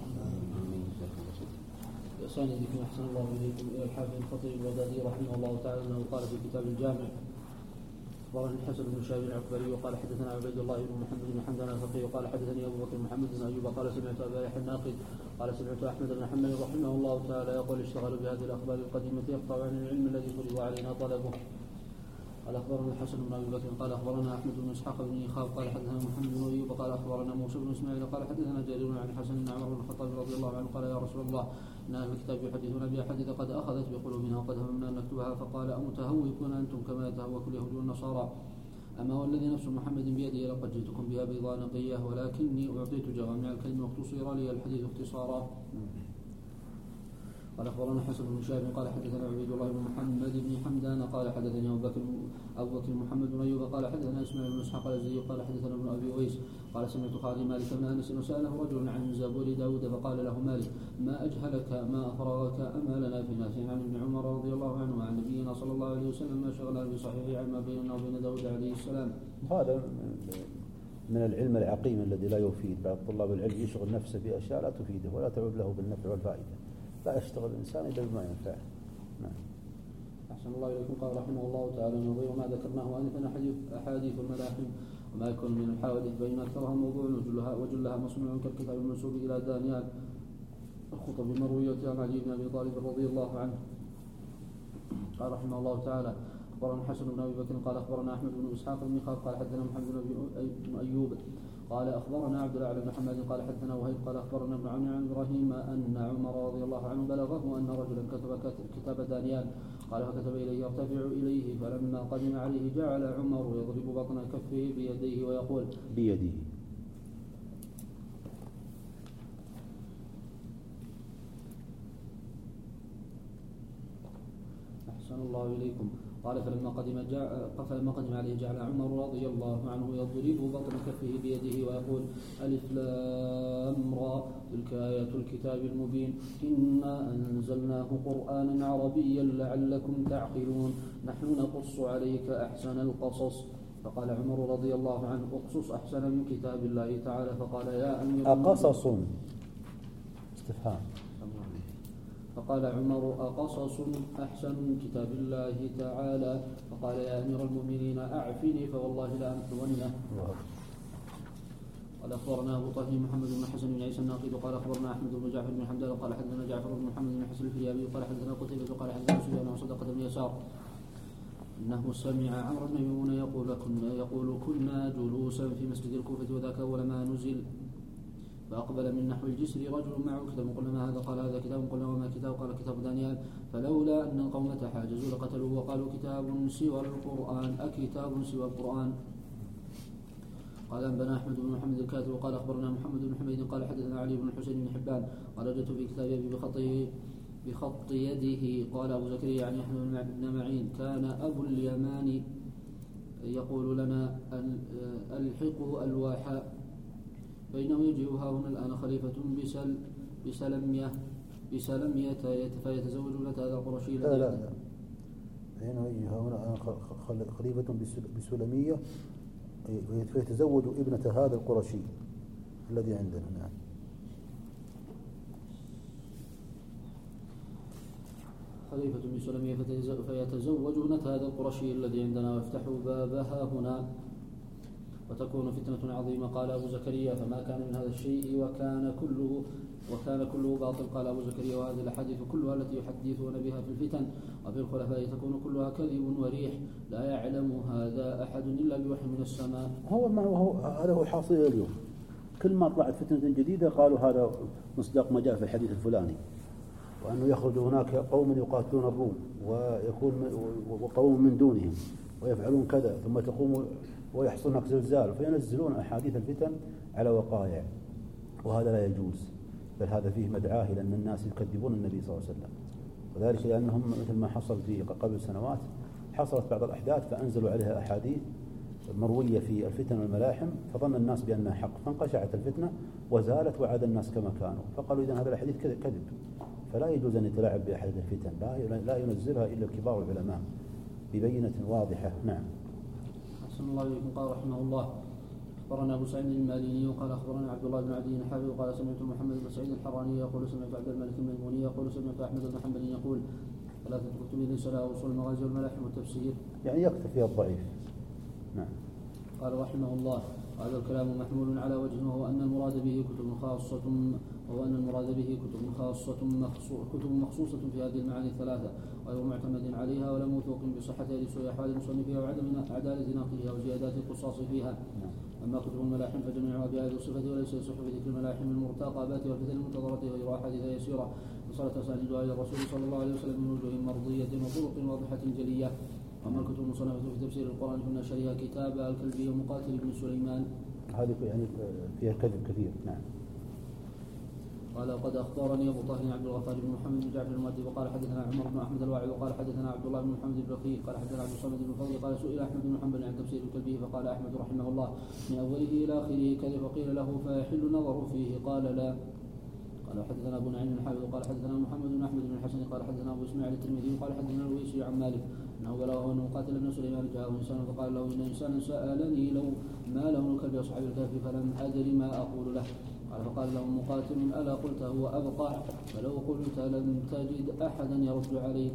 بأسانيدكم أحسن الله إليكم إلى الحافظ الخطيب البغدادي رحمه الله تعالى أنه قال في كتاب الجامع: أخبرني الحسن بن شهاب العكبري وقال حدثنا عبيد الله بن محمد بن حمدان الفقيه وقال حدثني أبو بكر محمد بن أيوب قال سمعت أبا يحيى الناقد قال سمعت أحمد بن حنبل رحمه الله تعالى يقول: اشتغلوا بهذه الأخبار القديمة يقطع عن العلم الذي فرض علينا طلبه. قال أخبرنا الحسن بن أبي بكر قال أخبرنا أحمد بن إسحاق بن إخاب قال حدثنا محمد بن أيوب قال أخبرنا موسى بن إسماعيل قال حدثنا جرير عن الحسن بن عمر بن الخطاب رضي الله عنه قال: يا رسول الله إن أهل الكتاب يحدثون بأحاديث قد أخذت بقلوبنا وقد هممنا أن نكتبها. فقال: أمتهوكون أنتم كما يتهوك اليهود والنصارى؟ أما والذي نفس محمد بيده لقد جئتكم بها بيضاء نقية ولكني أعطيت جوامع الكلم واختصر لي الحديث اختصارا. قال أخبرنا حسن بن شهاب قال حدثنا عبيد الله بن محمد بن حمدان قال حدثني أبو بكر محمد بن أيوب قال حدثنا إسماعيل بن إسحاق الأزدي قال حدثنا ابن أبي أويس قال سمعت خالد مالك بن أنس وسأله رجل عن زبور داود فقال له مالك ما أجهلك ما أفرغك أما لنا في ناس عن ابن عمر رضي الله عنه وعن نبينا صلى الله عليه وسلم ما شغلنا بصحيح عما بيننا وبين داود عليه السلام. هذا من العلم العقيم الذي لا يفيد. بعض طلاب العلم يشغل نفسه بأشياء لا تفيده ولا تعود له بالنفع والفائدة. لا يشتغل الإنسان إلا بما ينفعه. نعم. أحسن الله إليكم. قال رحمه الله تعالى نظير ما ذكرناه آنفا أحاديث الملاحم وما يكون من الحوادث فإن أكثرها موضوع وجلها مصنوع كالكتاب المنسوب إلى دانيال الخطب المروية عن علي بن أبي طالب رضي الله عنه. قال رحمه الله تعالى أخبرنا حسن بن أبي بكر قال أخبرنا أحمد بن إسحاق بن خالد قال حدثنا محمد بن أيوب قال أخبرنا عبد الأعلى بن حماد قال حدثنا وهيب قال أخبرنا ابن عون عن إبراهيم أن عمر رضي الله عنه بلغه أن رجلا كتب كتاب دانيال قال فكتب إليه يرتفع إليه فلما قدم عليه جعل عمر يضرب بطن كفه بيديه ويقول بيده. أحسن الله إليكم. قال فلما قدم عليه جعل عمر رضي الله عنه يضرب بطن كفه بيده ويقول ألف لام را تلك آيات الكتاب المبين إنا أنزلناه قرآنا عربيا لعلكم تعقلون نحن نقص عليك أحسن القصص. فقال عمر رضي الله عنه اقصص أحسن من كتاب الله تعالى. فقال يا أمير أقصص استفهام. فقال عمر أقصص أحسن من كتاب الله تعالى. فقال يا أمير المؤمنين أعفني فوالله لأمحونه. قال أخبرنا أبو طاهر محمد بن حسن بن عيسى الناقد قال أخبرنا أحمد بن جعفر بن حمدان قال حدثنا جعفر بن محمد بن حسن الفريابي قال حدثنا قتيبة قال حدثنا سفيان وصدقة بن يسار أنه سمع عمرو بن ميمون يقول كنا جلوسا في مسجد الكوفة وذاك أول ما نزل فأقبل من نحو الجسر رجل معه كتاب قلنا ما هذا قال هذا كتاب قلنا وما كتاب قال كتاب دانيال فلولا أن القوم تحاجزوا لقتلوه وقالوا كتاب سوى القرآن أكتاب سوى القرآن. قال أنبنا أحمد بن محمد الكاتب وقال أخبرنا محمد بن حميد قال حدثنا علي بن الحسين بن حبان قال وجدت في كتاب أبي بخط يده قال أبو زكريا يعني أحمد بن معين كان أبو اليمان يقول لنا ألحقه الواحا فإنه يجيء ها هنا الآن خليفة بسلمية فيتزوج ابنة هذا القرشي. لا هنا يجي ها هنا خليفة بسلمية فيتزوج ابنة هذا القرشي الذي عندنا. نعم. خليفة بسلمية فيتزوج ابنة هذا القرشي الذي عندنا ويفتحوا بابها هنا وتكون فتنة عظيمة. قال أبو زكريا فما كان من هذا الشيء وكان كله باطل. قال أبو زكريا وهذه الأحاديث كلها التي يحدثون بها في الفتن وفي الخلفاء تكون كلها كذب وريح لا يعلم هذا أحد إلا بوحي من السماء. هذا هو حاصل اليوم. كل ما طلعت فتنة جديدة قالوا هذا مصداق ما جاء في الحديث الفلاني وأنه يخرج هناك قوم يقاتلون الروم وقوم من دونهم ويفعلون كذا ثم تقوم ويحصل هناك زلزال فينزلون أحاديث الفتن على وقائع وهذا لا يجوز بل هذا فيه مدعاة إلى أن الناس يكذبون النبي صلى الله عليه وسلم وذلك لأنهم مثل ما حصل في قبل سنوات حصلت بعض الأحداث فأنزلوا عليها أحاديث مروية في الفتن والملاحم فظن الناس بأنها حق فانقشعت الفتنة وزالت وعاد الناس كما كانوا فقالوا إذن هذا الحديث كذب فلا يجوز أن يتلاعب بأحاديث الفتن لا ينزلها إلا الكبار العلماء ببينة واضحة. نعم. أحسن الله إليكم. قال رحمه الله أخبرنا أبو سعيد الماليني وقال أخبرنا عبد الله بن عدي الحافظ قال سمعت محمد بن سعيد الحراني يقول سمعت عبد الملك الميموني يقول سمعت أحمد بن حنبل يقول ثلاثة كتب ليس لها أصول المغازي والملاحم والتفسير يعني يكتفي الضعيف. نعم. قال رحمه الله هذا الكلام محمول على وجه وهو أن المراد به كتب مخصوصة في هذه المعاني الثلاثة غير معتمد عليها ولا موثوق بصحة لسوء أحوال المصنفين وعدم عدالة ناقلها وزيادات القصاص فيها. أما كتب الملاحم فجميعها بهذه الصفة وليس يصح بذكر الملاحم المرتقبات والفتن المنتظرة غير أحاديث يسيرة وصلت أسانيدها إلى الرسول صلى الله عليه وسلم من وجوه مرضية وطرق واضحة جلية. أما الكتب المصنفة في تفسير القرآن فنشرها كتاب الكلبي ومقاتل بن سليمان هذه يعني فيها كذب كثير. نعم. قال قد اخبرني ابو طاهر عبد الغفار بن محمد بن جعفر المؤدب وقال حدثنا عمر بن احمد الواعظ وقال حدثنا عبد الله بن محمد بن رقيق قال حدثنا عبد الصمد بن فضل قال سئل احمد بن حنبل عن تفسير الكلبي فقال احمد رحمه الله من اوله الى اخره كذب وقيل له فيحل النظر فيه قال لا. قال حدثنا ابو نعيم الحافظ قال حدثنا محمد بن احمد بن الحسن قال حدثنا ابو اسماعيل الترمذي قال حدثنا الويسي عن مالك انه بلغه انه قاتل ابن سليمان جاءه انسان فقال له ان انسانا سالني لو ما لون الكلب اصحاب الكهف فلم ادري ما اقول له. قال فقال له مقاتل الا قلت هو ابقى فلو قلت لم تجد احدا يرد عليك.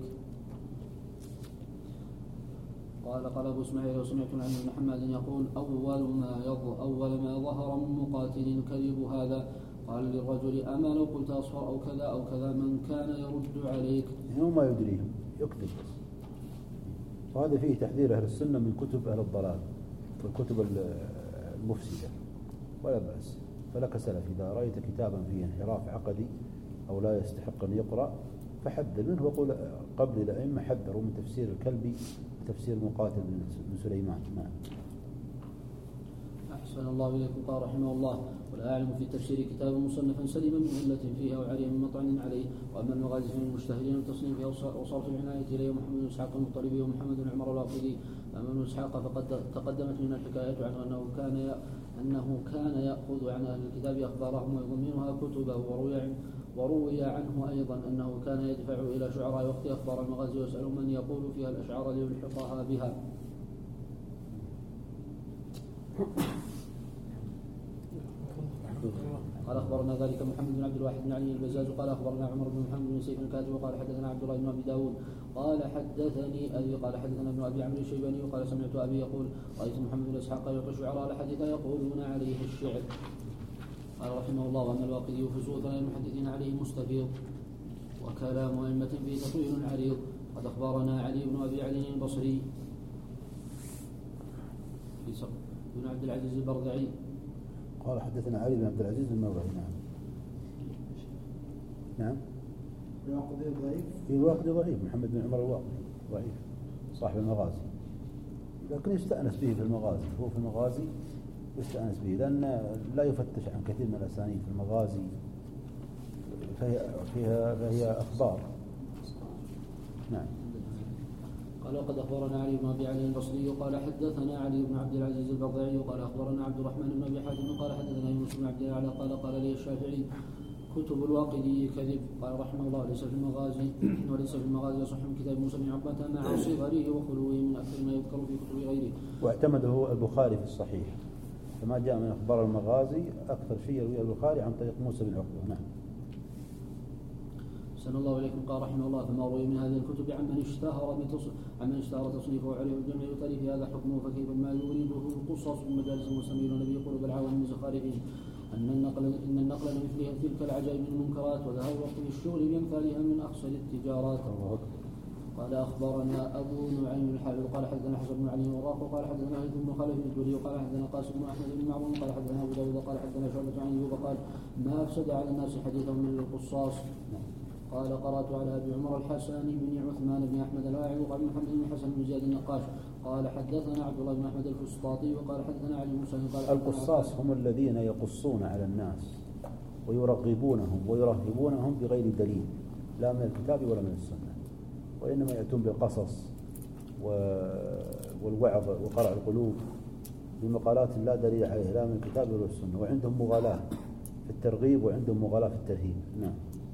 قال ابو اسماعيل وسمعت عن ابن حماد يقول اول ما ظهر من مقاتل كذب هذا. قال للرجل اما لو قلت اصفر او كذا من كان يرد عليك. هو ما يدريهم يكذب. وهذا فيه تحذير اهل السنه من كتب اهل الضلال والكتب المفسده ولا باس. فلك سلف إذا رأيت كتابا فيه انحراف عقدي أو لا يستحق أن يقرأ فحذر منه وقول قبل الأئمة حذروا من تفسير الكلبي وتفسير مقاتل بن سليمان. أحسن الله إليكم. قال رحمه الله ولا أعلم في تفسير كتاب مصنفا سليما من علة فيها وعلي من مطعن عليه. وأما المغازي من المجتهدين والتصنيف وصرف العناية إليه محمد بن إسحاق المطلبي ومحمد بن عمر الواقدي. أما ابن إسحاق فقد تقدمت من الحكاية عنه أنه كان يأخذ عن أهل الكتاب أخبارهم ويضمنها كتبه. وروي عنه أيضا أنه كان يدفع إلى شعراء وقت أخبار المغازي ويسأل من يقول فيها الأشعار ليلحقها بها. قال اخبرنا ذلك محمد بن عبد الواحد بن علي البزاز قال اخبرنا عمر بن محمد بن سيف الكاتب وقال حدثنا عبد الله بن ابي داود قال حدثني ابي قال حدثنا ابن ابي عمرو الشيباني وقال سمعت ابي يقول رايت محمد بن اسحاق يلقي الشعراء الحديث يقولون عليه الشعر. قال رحمه الله وان الواقدي في سوء المحدثين عليه مستفيض وكلام ائمه فيه تطويل عريض. قد اخبرنا علي بن ابي علي البصري بن عبد العزيز البرذعي قال حدثنا علي بن عبد العزيز المروزي. نعم الواقدي ضعيف. الواقدي ضعيف. محمد بن عمر الواقدي ضعيف صاحب المغازي لكن يستأنس به في المغازي. هو في المغازي يستأنس به لأن لا يفتش عن كثير من الأسانيد في المغازي فهي أخبار. نعم. قال وقد اخبرنا علي بن ابي علي البصري قال حدثنا علي بن عبد العزيز البرذعي قال اخبرنا عبد الرحمن بن ابي حاتم قال حدثنا يونس بن عبد الاعلى قال لي الشافعي كتب الواقدي كذب. قال رحمه الله وليس في المغازي يصح من كتاب موسى بن عقبة مع صغره وخلوه من اكثر ما يذكر في كتب غيره. واعتمده البخاري في الصحيح فما جاء من اخبار المغازي اكثر شيء يروي البخاري عن طريق موسى بن عقبة. نعم. أحسن الله إليكم. قال رحمه الله فما روي من هذه الكتب عمن اشتهر تصنيفه وعليه الجمع وتاليف هذا حكمه فكيف ما يريده القصص من مجالس المستمعين به يقول بالعوام من زخارفهم إن النقل لمثلها تلك العجائب من المنكرات وذهاب الوقت بالشغل بأمثالها من أخسر التجارات. قال أخبرنا أبو نعيم الحافظ قال حدثنا حسن بن علي وراق وقال حدثنا هيثم بن خالد الجولي وقال حدثنا قاسم بن أحمد بن معمر قال حدثنا أبو داود قال حدثنا شعبة عن أيوب قال ما أفسد على الناس حديثهم من القصاص. قال قرأت على أبي عمر الحسن بن عثمان بن أحمد الواعظ وقال محمد بن حسن بن زياد النقاش قال حدثنا عبد الله بن أحمد الفسطاطي وقال حدثنا علي بن قال القصاص هم الذين يقصون على الناس ويرغبونهم ويرهبونهم بغير دليل لا من الكتاب ولا من السنة وإنما يأتون بالقصص والوعظ وقرع القلوب بمقالات لا دليل عليه لا من الكتاب ولا السنة وعندهم مغالاة في الترغيب وعندهم مغالاة في الترهيب. نعم.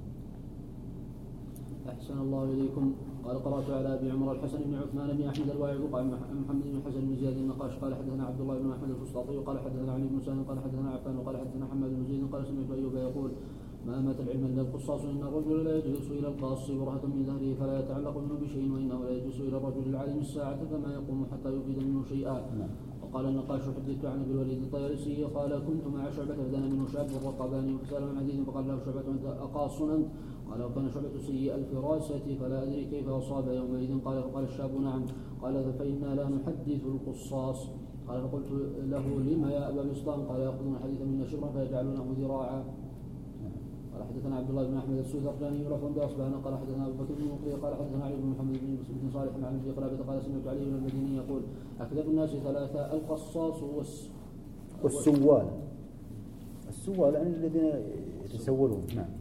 أحسن الله إليكم. قال قرأت على أبي عمر الحسن بن عثمان بن أحمد الواعظ وقال محمد بن حسن بن زياد النقاش قال حدثنا عبد الله بن أحمد الفسطاطي وقال حدثنا علي بن سالم قال حدثنا عفان وقال حدثنا حماد بن زيد قال سمعت أيوب يقول ما مات العلم إلا القصاص إن الرجل لا يجلس إلى القاص برهة من ظهره فلا يتعلق منه بشيء وإنه لا يجلس إلى الرجل العالم الساعة فما يقوم حتى يفيد منه شيئا. وقال النقاش حدثت عن ابي الوليد الطيالسي قال كنت مع شعبة فدنا منه شاب الرقباني فسأل عن حديث فقال له شعبة أنت أقاص أنت؟ قال وكان شعبة سيء الفراسة فلا أدري كيف أصاب يومئذ قال فقال الشاب نعم قال فإنا لا نحدث القصاص. قال فقلت له لما يا أبا بسطام؟ قال يأخذون الحديث منا شبرا فيجعلونه ذراعا. قال حدثنا عبد الله بن احمد السوذقلاني ولفظ باصبعنا قال حدثنا ابو بكر بن مقري قال حدثنا علي بن محمد بن صالح عن ابي قلابه قال سمعت علي بن المديني يقول اكذب الناس ثلاثه القصاص والسوال. السوال يعني الذين يتسولون. نعم.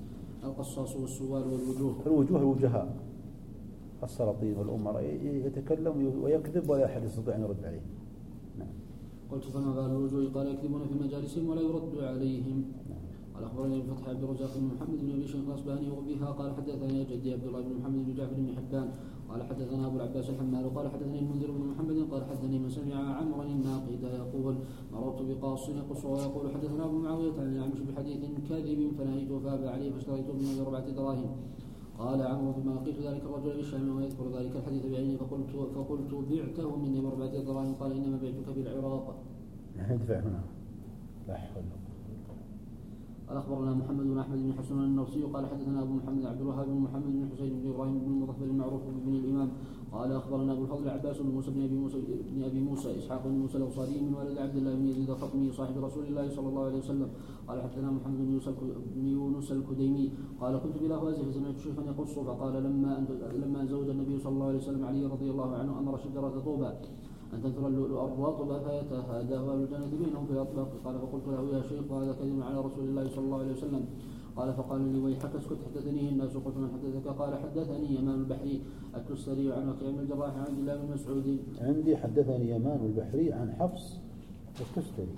القصاص والسوال والوجوه. الوجوه الوجهاء السلاطين والأمراء يتكلم ويكذب ولا أحد يستطيع أن يرد عليه. نعم. قلت فما بال الوجوه؟ قال يكذبون في مجالسهم ولا يرد عليهم. قال أخبرني ابن فتح عبد الرزاق بن محمد بن أبي شيخ الأصبهاني وبها قال حدثني جدي عبد الله بن محمد بن جعفر بن حبان قال حدثنا أبو العباس الحمال قال حدثني المنذر بن محمد قال حدثني من سمع عمرا الناقد يقول مررت بقاص يقص ويقول حدثنا أبو معاوية عن الأعمش بحديث كاذب فنهيته فأبى عليه فاشتريته منه ب4 دراهم. قال عمرو بما لقيت ذلك الرجل بالشام ويذكر ذلك الحديث بعينه فقلت بعته مني ب4 دراهم قال إنما بعتك بالعراق. ادفع هنا. لا حول. قال أخبرنا محمد بن أحمد بن حسن النوسي قال حدثنا أبو محمد عبد الوهاب بن محمد بن حسين بن إبراهيم بن المظفر المعروف بن الإمام قال أخبرنا أبو الفضل عباس بن موسى بن أبي موسى إسحاق بن موسى الأنصاري من ولد عبد الله بن يزيد الخطمي صاحب رسول الله صلى الله عليه وسلم قال حدثنا محمد بن يونس الكديمي قال كنت بالأهواز فسمعت شيخا يقص فقال لما زوج النبي صلى الله عليه وسلم علي رضي الله عنه أمر شجرة طوبى أن تنثر اللؤلؤ الرطب فيتهاداه أهل الجنة بينهم فيطلق. قال فقلت له يا شيخ هذا كذب على رسول الله صلى الله عليه وسلم. قال فقال لي ويحك اسكت حدثني الناس. قلت من حدثك؟ قال حدثني يمان البحري التستري عن وكيع بن الجراح عن عبد الله بن مسعود. عندي حدثني يمان البحري عن حفص التستري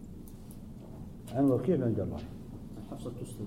عن وكيع بن الجراح. حفص التستري.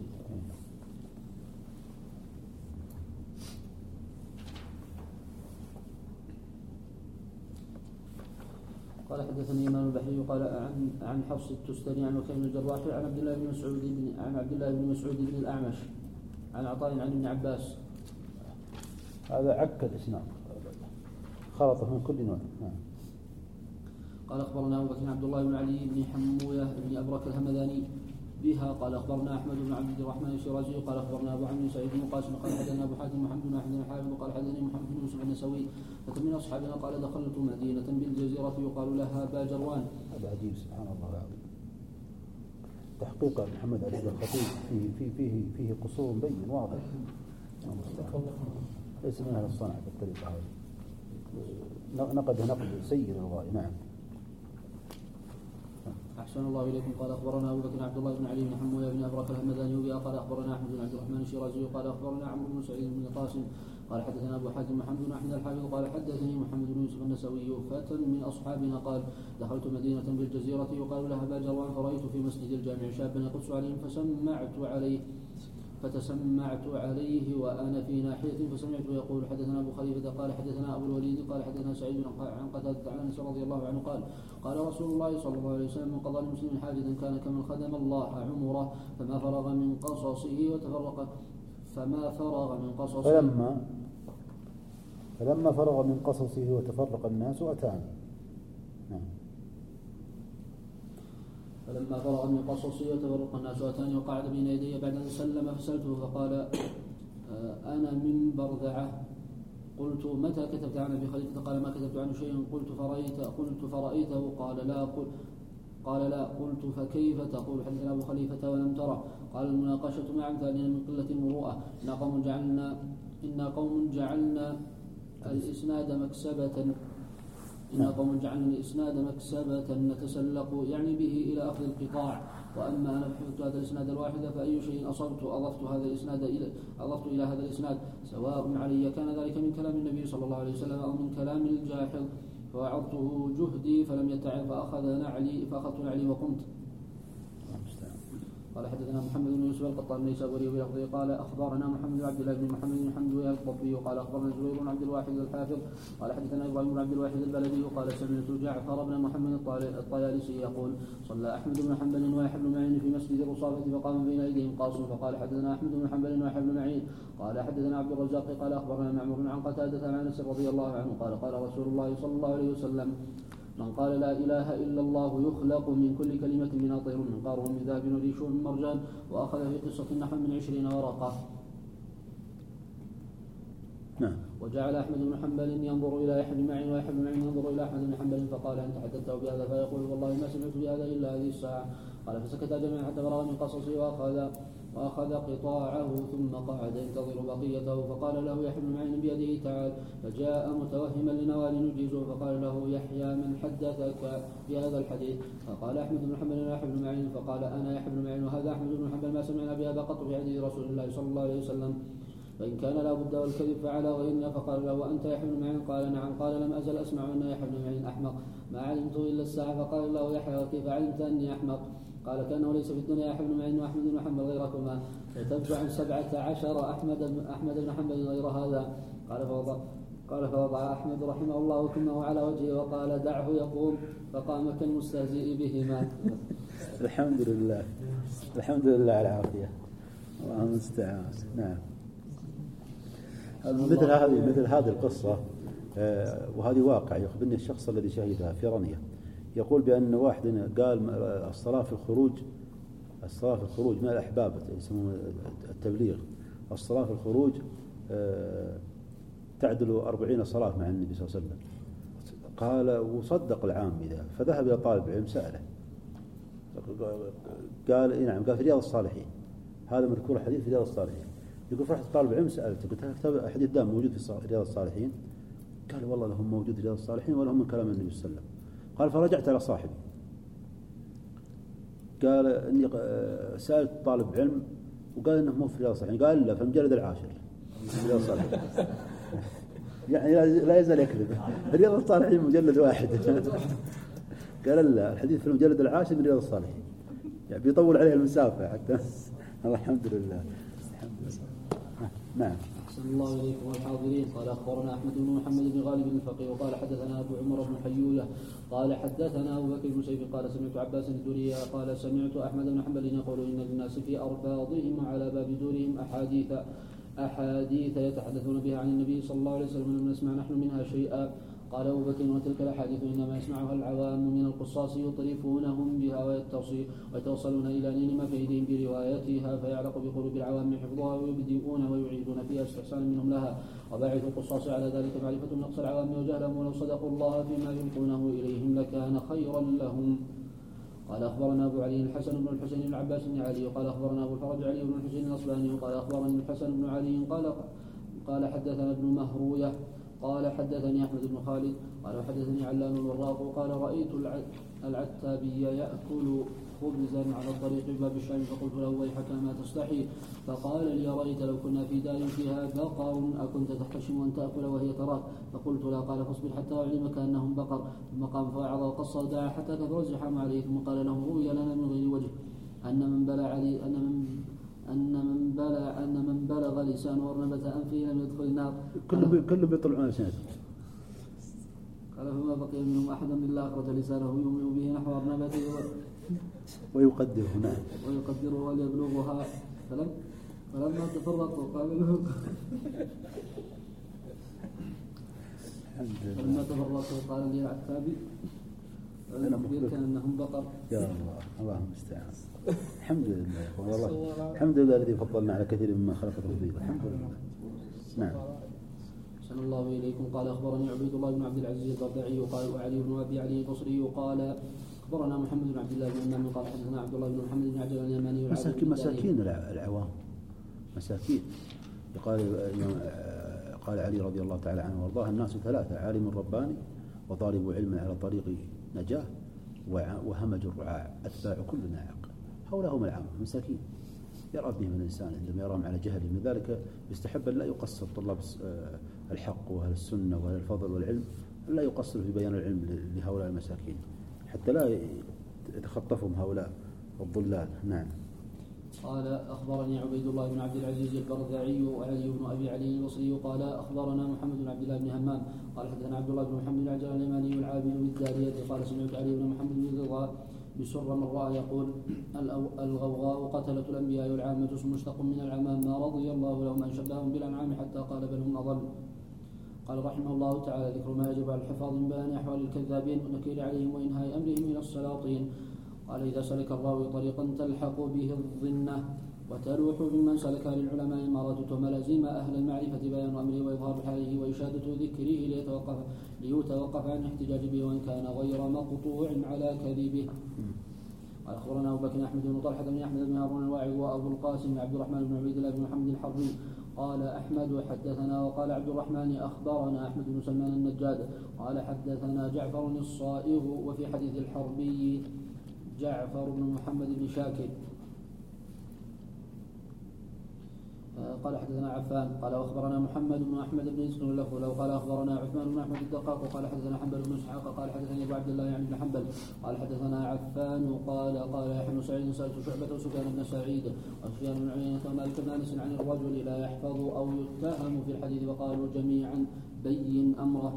قال حدثني يمان البحري قال عن حفص التستري عن وكيع بن الجراح عن عبد الله بن مسعود بن الأعمش عن عطاء عن ابن عباس. هذا عك الإسناد خلطه من كل نوع. قال أخبرنا أبو بكر عبد الله بن علي بن حموية بن أبرك الهمداني بها قال أخبرنا أحمد بن عبد الرحمن الشيرازي قال أخبرنا أبو عمرو سعيد بن قاسم قال حدثنا أبو حاتم محمد بن أحمد الحافظ قال حدثني محمد بن يوسف النسوي فمن أصحابنا قال دخلت مدينة بالجزيرة يقال لها باجروان. هذا عجيب سبحان الله العظيم. تحقيق محمد علي الخطيب فيه قصور بين واضح. ليس من أهل الصنعة بالطريقة هذه. نقد نقد سيء للغاية. نعم. أحسن الله إليكم. قال أخبرنا أبو بكر عبد الله بن علي بن حموية بن أبرك الهمداني وبها قال أخبرنا أحمد بن عبد الرحمن الشيرازي قال أخبرنا عمرو بن سعيد بن قاسم قال حدثنا أبو حاتم محمد بن أحمد الحافظ قال حدثني محمد بن يوسف النسوي فتى من أصحابنا قال دخلت مدينة بالجزيرة يقال لها باجروان فرأيت في مسجد الجامع شابا يقص عليهم فتسمعت عليه وأنا في ناحية فسمعت يقول حدثنا أبو خليفة قال حدثنا أبو الوليد قال حدثنا سعيد عن قتادة عن أنس رضي الله عنه قال رسول الله صلى الله عليه وسلم من قضى المسلم حاجزا كان كمن خدم الله عمره فما فرغ من قصصه فلما فرغ من قصصه وتفرق الناس أتاني. فلما فرغ من قصصه وتفرق الناس أتاني وقعد بين يدي بعد أن سلم فسألته فقال أنا من برذعة. قلت متى كتبت عنه في خليفة؟ قال ما كتبت عنه شيئا. قلت فرأيته؟ قال لا. قلت فكيف تقول حدثنا أبو خليفة ولم ترى؟ قال المناقشة مع أمثالنا من قلة المروءة إن قوم جعلنا الإسناد مكسبة نتسلق يعني به إلى أخذ القطاع. وأما أنا فحفظت هذا الإسناد الواحد فأي شيء أصبت أضفت إلى هذا الإسناد سواء علي كان ذلك من كلام النبي صلى الله عليه وسلم أو من كلام الجاحظ فوعظته جهدي فلم يتعب فأخذت نعلي وقمت. قال حدثنا محمد بن يوسف القطان النيسابوري بلفظه قال أخبرنا محمد بن عبد الله بن محمد بن حمد الضبي قال أخبرنا زهير بن عبد الواحد الحافظ قال حدثنا إبراهيم بن عبد الواحد البلدي قال سمعت جعفر بن محمد الطيالسي يقول صلى أحمد بن حنبل ويحيى بن معين في مسجد الرصافة فقام بين أيديهم قاص فقال حدثنا أحمد بن حنبل ويحيى بن معين قال حدثنا عبد الرزاق قال أخبرنا معمر عن قتادة عن أنس رضي الله عنه قال رسول الله صلى الله عليه وسلم من قال لا إله إلا الله يخلق من كل كلمة من طير من قار من ذهب وريش من مرجان وأخذ في قصة النحو من 20 ورقة. نعم. وجعل أحمد بن حنبل ينظر إلى يحيى بن معين ويحيى بن معين ينظر إلى أحمد بن حنبل فقال أنت حدثته بهذا فيقول والله ما سمعت بهذا إلا هذه الساعة. قال فسكت جميعا حتى فرغ من قصصه وأخذ قطاعه ثم قعد ينتظر بقيته، فقال له يحيى بن معين بيده تعال، فجاء متوهما لنوال نجيزه، فقال له يحيى من حدثك بهذا الحديث؟ فقال أحمد بن حنبل أنا يحيى بن معين، فقال أنا يحيى بن معين وهذا أحمد بن حنبل، ما سمعنا بهذا قط في حديث رسول الله صلى الله عليه وسلم، فإن كان لا بد والكذب فعلى وإن. فقال له وأنت يحيى بن معين؟ قال نعم. قال لم أزل أسمع أن يحيى بن معين أحمق، ما علمت إلا الساعة. فقال له يحيى وكيف علمت أني أحمق؟ قال كأنه ليس في الدنيا يحيى بن معين وأحمد بن حنبل غيركما، وتتبع 17 أحمد بن حنبل غير هذا. قال فوضع أحمد رحمه الله كمه على وجهه وقال دعه يقوم، فقام كالمستهزئ بهما. الحمد لله، الحمد لله على العافية، الله المستعان. نعم. مثل هذه القصة وهذه واقع يخبرني الشخص الذي شهدها في رمية، يقول بأن واحد قال الصلاة في الخروج من الأحباب يسمون التبليغ، الصلاة في الخروج تعدل 40 صلاة مع النبي صلى الله عليه وسلم. قال وصدق العام بذلك، فذهب إلى طالب علم سأله، قال نعم، قال في رياض الصالحين، هذا مذكور حديث في رياض الصالحين. يقول فرحت طالب علم سألته، قلت هل كتاب الحديث ده موجود في رياض الصالحين؟ قال والله لهم موجود في رياض الصالحين ولهم من كلام النبي صلى الله عليه وسلم. قال فرجعت على صاحبي، قال إني سألت طالب علم وقال إنه مو في رياض الصالحين، قال لا في المجلد العاشر في رياض الصالحين. يعني لا يزال يكذب، رياض الصالحين مجلد واحد. قال لا، الحديث في المجلد العاشر من رياض الصالحين، يعني بيطول عليه المسافة حتى. الحمد لله. نعم. أحسن الله إليكم والحاضرين. قال أخبرنا أحمد بن محمد بن غالب الفقيه وقال حدثنا أبو عمر بن حيوية قال حدثنا أبو بكر بن سيف قال سمعت عباس الدوري قال سمعت أحمد بن حنبل يقول إن للناس في أرباضهم على باب دورهم أحاديث يتحدثون بها عن النبي صلى الله عليه وسلم لم نسمع نحن منها شيئا. قال أبو بكر وتلك الأحاديث إنما يسمعها العوام من القصاص يطرفونهم بها ويتوصلون إلى نيل مفيدهم بروايتها، فيعلق بقلوب العوام حفظها ويبدئون ويعيدون فيها استحسانا منهم لها، وباعث القصاص على ذلك معرفة نقص العوام وجهلهم، ولو صدقوا الله فيما يلقونه إليهم لكان خيرا لهم. قال أخبرنا أبو علي الحسن بن الحسين بن العباس بن علي قال أخبرنا أبو الفرج علي بن الحسين الأصبهاني قال أخبرني الحسن بن علي قال حدثنا ابن مهروية قال حدثني أحمد بن خالد قال حدثني علان الوراق قال رأيت العتابي يأكل خبزا على الطريق باب الشام، فقلت له ويحك ما تستحي؟ فقال لي رأيت لو كنا في دار فيها بقر أكنت تحتشم أن تأكل وهي تراك؟ فقلت لا. قال فاصبر حتى أعلمك أنهم بقر. ثم قام فوعظ وقص ودعا حتى كثر الزحام عليه، ثم قال له روي لنا من غير وجه أن من بلغ لسان ورنبة أنفه لم يدخل النار. كله بيطلعون لسانه. قال فما بقي منهم أحد إلا أخرج لسانه يؤمن به نحو أرنبته ويقدره. نعم. ويقدره وليبلغها. فلما تفرقوا قال له فلما تفرقوا قال لي العتابي أخبرك أنهم بقر. يا الله، الله المستعان. الحمد لله والله، الحمد لله الذي فضلنا على كثير مما خلق تفضيلا. الحمد لله. نعم. أحسن الله إليكم. قال أخبرني عبيد الله بن عبد العزيز الضبعي قال وعلي بن أبي علي البصري قال أخبرنا محمد بن عبد الله بن إمام قال حدثنا عبد الله بن محمد بن عجل اليماني. مساكين العوام مساكين. قال علي رضي الله تعالى عنه وارضاه الناس ثلاثة: عالم رباني، وطالب علم على طريق نجاه، وهمج الرعاع أتباع كل ناعق. هؤلاء هم العامة مساكين يرى بهم الإنسان عندما يراهم على جهل. من ذلك يستحب أن لا يقصر طلاب الحق وأهل السنة وأهل الفضل والعلم، أن لا يقصر في بيان العلم لهؤلاء المساكين حتى لا يتخطفهم هؤلاء الضلال. نعم. قال أخبرني عبيد الله بن عبد العزيز البرذعي وعلي بن أبي علي البصري قال أخبرنا محمد بن عبد الله بن همام قال حدثنا عبد الله بن محمد بن عجل اليماني والعابد بالدارية قال سمعت علي بن محمد بن رضا بسر مرة يقول الغوغاء قتلة الأنبياء والعامة اسم مشتق من العمام رضي الله لهم أن شبههم بالأنعام حتى قال بل هم أضل. قال رحمه الله تعالى ذكر ما يجب على الحفاظ من بيان أحوال الكذابين ونكير عليهم وإنهاء أمرهم إلى السلاطين. قال إذا سلك الراوي طريقا تلحق به الظنة وتلوح ممن سلك للعلماء مراتته ملازم أهل المعرفة بيان أمره وإظهار حاله وإشادة ذكره ليتوقف عن الاحتجاج به وإن كان غير مقطوع على كذبه. قال أخبرنا أبو بكر أحمد بن طلحة بن أحمد بن هارون الواعظ وأبو القاسم عبد الرحمن بن عبيد الله بن محمد الحربي قال أحمد حدثنا وقال عبد الرحمن أخبرنا أحمد بن سلمان النجاد قال حدثنا جعفر الصائغ وفي حديث الحربي جعفر بن محمد بن شاكر قال حدثنا عفان قال واخبرنا محمد بن احمد بن اسحاق له قال اخبرنا عثمان بن احمد الدقاق قال حدثنا حنبل بن اسحاق قال حدثني ابو عبد الله يعني بن حنبل قال حدثنا عفان قال يحيى بن سعيد سالت شعبة وسفيان بن سعيد وسفيان بن عيينة ومالك بن انس عن الرجل لا يحفظ او يتهم في الحديث وقالوا جميعا بين امره.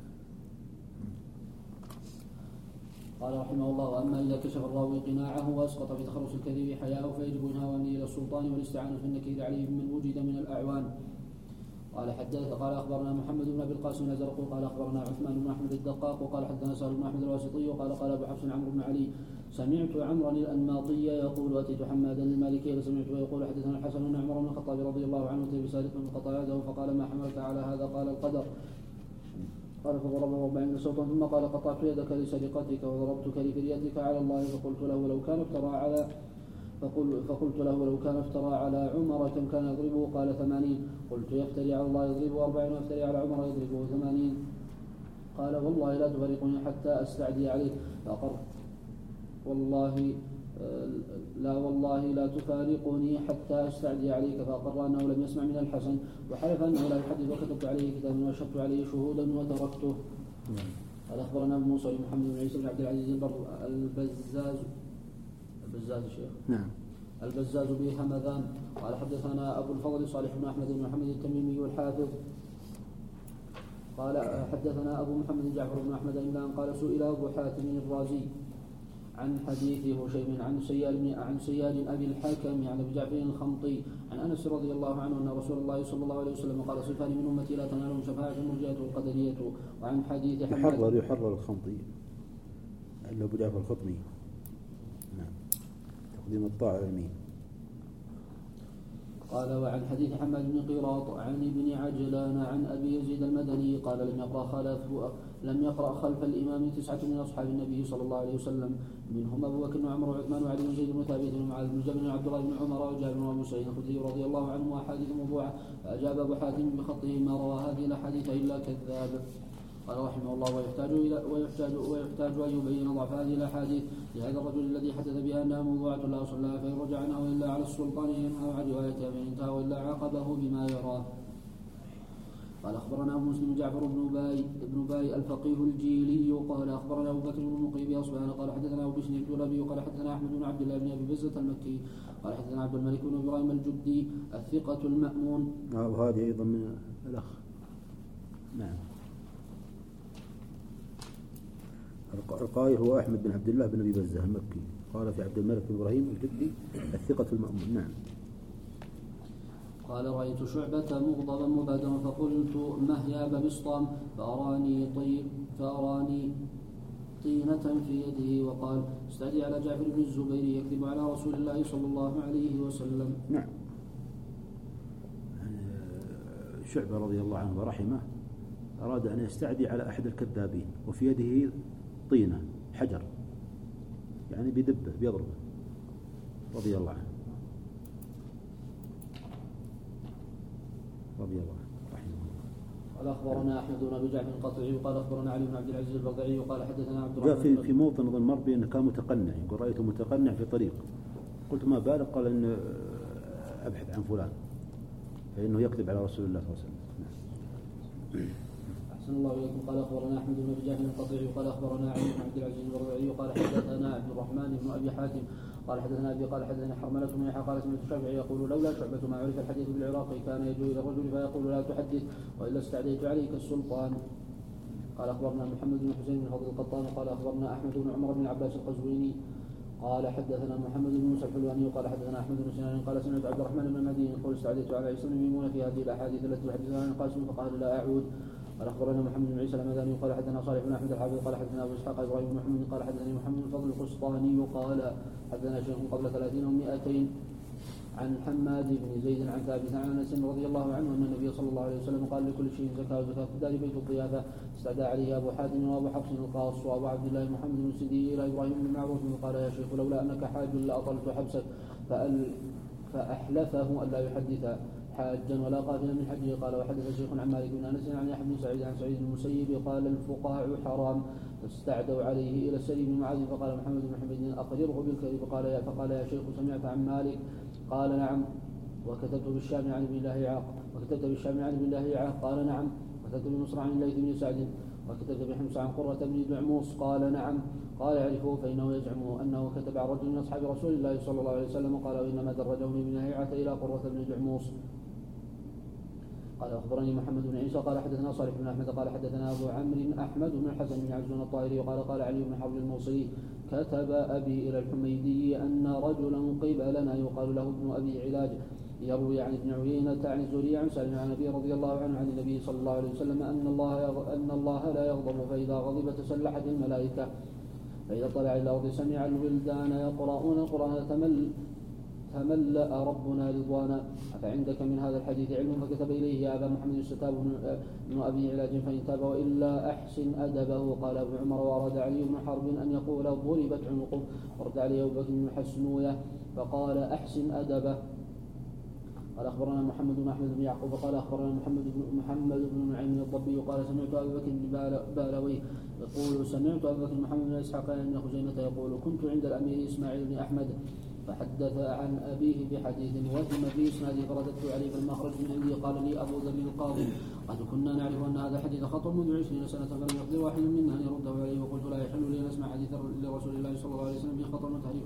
قال رحمه الله واما اذا كشف الراوي قناعه واسقط في تخلص الكذب حياءه فيجب انهاء الى السلطان والاستعانه في النكير عليه ممن وجد من الاعوان. قال اخبرنا محمد بن ابي القاسم الازرق قال اخبرنا عثمان بن احمد الدقاق وقال حدثنا سهل بن احمد الواسطي قال ابو حفص عمرو بن علي سمعت عمرا الانماطي يقول اتيت حمادا المالكي فسمعته يقول حدثنا الحسن بن عمر بن الخطاب رضي الله عنه بسالك من قطع يده فقال ما حملك على هذا قال القدر. قال فضربه 40 صوتا ثم قال قطعت يدك لسرقتك وضربتك لفريتك على الله فقلت له لو كان افترى على عمر كم كان يضربه قال 80. قلت يفتري على الله يضربه 40 ويفتري على عمر يضربه 80. قال والله لا تفارقني حتى استعدي عليك والله لا تفارقني حتى استعدي عليك فأقر أنه لم يسمع من الحسن وحلف أنه لا يحدث وكتبت عليه كتابا وأشهدت عليه شهودا وتركته. قال أخبرنا أبو موسى محمد بن عيسى بن عبد العزيز البزاز الشيخ نعم البزاز بهمذان قال حدثنا أبو الفضل صالح بن أحمد بن محمد التميمي والحافظ قال حدثنا أبو محمد جعفر بن أحمد إلا أن قال سئل أبو حاتم الرازي عن حديث هشيم عن سياد أبي الحاكم عن أبي جعفر الخمطي عن أنس رضي الله عنه أن رسول الله صلى الله عليه وسلم قال صفان من أمتي لا تنالهم شفاعة المرجئة والقدرية. وعن حديث يحرر الخمطي أبو جعفر الخطمي نعم تقديم الطاعة اليمين. قال وعن حديث حماد بن قيراط عن ابن عجلان عن أبي يزيد المدني قال لم يقرأ خلف الإمام 9 من أصحاب النبي صلى الله عليه وسلم منهم أبو بكر وعمر وعثمان وعلي بن زيد بن ثابت ومعاذ بن جبل وعبد الله بن عمر وجابر وأبو سعيد الخدري رضي الله عنهم وأحاديث موضوعة فأجاب أبو حاتم بخطه ما روى هذه الأحاديث إلا كذاب. قال رحمه الله ويحتاج أن يبين ضعف هذه الأحاديث لهذا الرجل الذي حدث بها أنها موضوعة لا أصل لها فإن رجع عنها وإلا على السلطان ينهى عن روايتها فإن انتهى وإلا عاقبه بما يراه. قال أخبرنا أبو مسلم جعفر بن باي الفقيه الجيلي قال أخبرنا أبو بكر بن المقيم أصبحنا قال حدثنا أبو بشر الدولابي قال حدثنا أحمد بن عبد الله بن أبي بزة المكي قال حدثنا عبد الملك بن إبراهيم الجدي الثقة المأمون وهذه أيضا من الأخ نعم. القائل هو أحمد بن عبد الله بن أبي بزة المكي قال في عبد الملك بن إبراهيم الجدي الثقة المأمون نعم. قال رأيت شعبة مغضبا مبادرا فقلت مه يا أبا بسطام فأراني طينة في يده وقال استعدي على جعفر بن الزبير يكذب على رسول الله صلى الله عليه وسلم. نعم. شعبة رضي الله عنه ورحمه أراد أن يستعدي على أحد الكذابين وفي يده طينة حجر يعني بدبه بيضربه رضي الله عنه رحمه الله. قال أخبرنا أحمد بن أبي جعفر القطعي وقال أخبرنا علي بن عبد العزيز البغدادي وقال حدثنا عبد الرحمن جاء في موطن ظن مر بأنه كان متقنع يقول رأيته متقنع في طريق قلت ما بالك قال إن أبحث عن فلان فإنه يكذب على رسول الله صلى الله عليه وسلم. أحسن الله إليكم. قال أخبرنا أحمد بن أبي جعفر القطعي وقال أخبرنا علي بن عبد العزيز البغدادي وقال حدثنا عبد الرحمن بن أبي حاتم قال حدثنا أبي قال حدثنا حرملة بن يحيى قال سمعت الشافعي يقول لولا شعبة ما عرف الحديث بالعراق كان يجوء إلى الرجل فيقول لا تحدث وإلا استعديت عليك السلطان. قال أخبرنا محمد بن حسين بن فضل القطان قال أخبرنا أحمد بن عمر بن العباس القزويني قال حدثنا محمد بن موسى الحلواني وقال حدثنا أحمد بن سنان قال سمعت عبد الرحمن بن المهدي يقول استعديت على عيسى بن ميمونة في هذه الأحاديث التي تحدثنا عن القاسم فقال لا أعود. قال أخبرنا محمد بن عيسى المدني قال حدثنا صالح بن أحمد الحافظ قال حدثنا أبو إسحاق إبراهيم بن محمد قال حدثني محمد بن فضل القسطاني قال حدثنا شيخ قبل 30 و200 عن حماد بن زيد عن ثابت عن انس رضي الله عنه ان النبي صلى الله عليه وسلم قال لكل شيء زكاه وزكاه الدار بيت الضيافه. استدعى عليه ابو حاتم وابو حفص القاص وابو عبد الله محمد بن السدي الى ابراهيم بن معروف قال يا شيخ لولا انك حاج لاطلت حبسك فاحلفه الا يحدث حاجا ولا قافلا من حجه. قال وحدث شيخ عن مالك بن انس عن يحيى بن سعيد عن سعيد بن المسيب قال الفقاع حرام فاستعدوا عليه الى السري بن معاذ فقال محمد بن حميد اقرره بالكذب فقال يا شيخ سمعت عن مالك قال نعم وكتبت بالشام عن ابن الله عاق قال نعم وكتبت بمصر عن الليث بن سعد وكتبت بحمص عن قرة بن دعموس قال نعم. قال يعرفه فإنه يزعم أنه كتب عن رجل من أصحاب رسول الله صلى الله عليه وسلم قال وإنما درجه من هيعة إلى قرة بن دعموس. قال أخبرني محمد بن عيسى قال حدثنا صالح بن أحمد قال حدثنا أبو عمرو أحمد بن الحسن بن عزون الطائري قال علي بن حرب الموصلي كتب أبي إلى الحميدي أن رجلا قبلنا يقال له ابن أبي علاج يروي عن ابن عيينة عن الزهري عن سالم عن النبي رضي الله عنه عن النبي صلى الله عليه وسلم أن الله لا يغضب فإذا غضب تسلحت الملائكة فإذا طلع إلى الأرض سمع الولدان يقرؤون القرآن تملأ ربنا رضوانا. فعندك من هذا الحديث علم فكتب إليه يا أبا محمد استتاب بن أبي علاج فإن تاب وإلا أحسن أدبه. قال أبو عمر وأراد علي بن حرب أن يقول ضربت عنقه ورد عليه أبو بكر بن حسنوية فقال أحسن أدبه. قال أخبرنا محمد بن أحمد بن يعقوب قال أخبرنا محمد بن نعيم الضبي قال سمعت أبا بكر بن بالوي يقول سمعت أبا بكر محمد بن إسحاق بن خزيمة يقول كنت عند الأمير إسماعيل بن أحمد فحدث عن أبيه بحديث وهم في إسناده فرددت عليه بالمخرج من عندي قال لي أبو ذر القاضي قد كنا نعرف أن هذا الحديث خطأ منذ 20 سنة فلم يقدر واحد منا أن يرده عليه وقلت لا يحل لي أن أسمع حديث لرسول الله صلى الله عليه وسلم فيه خطأ وتحريف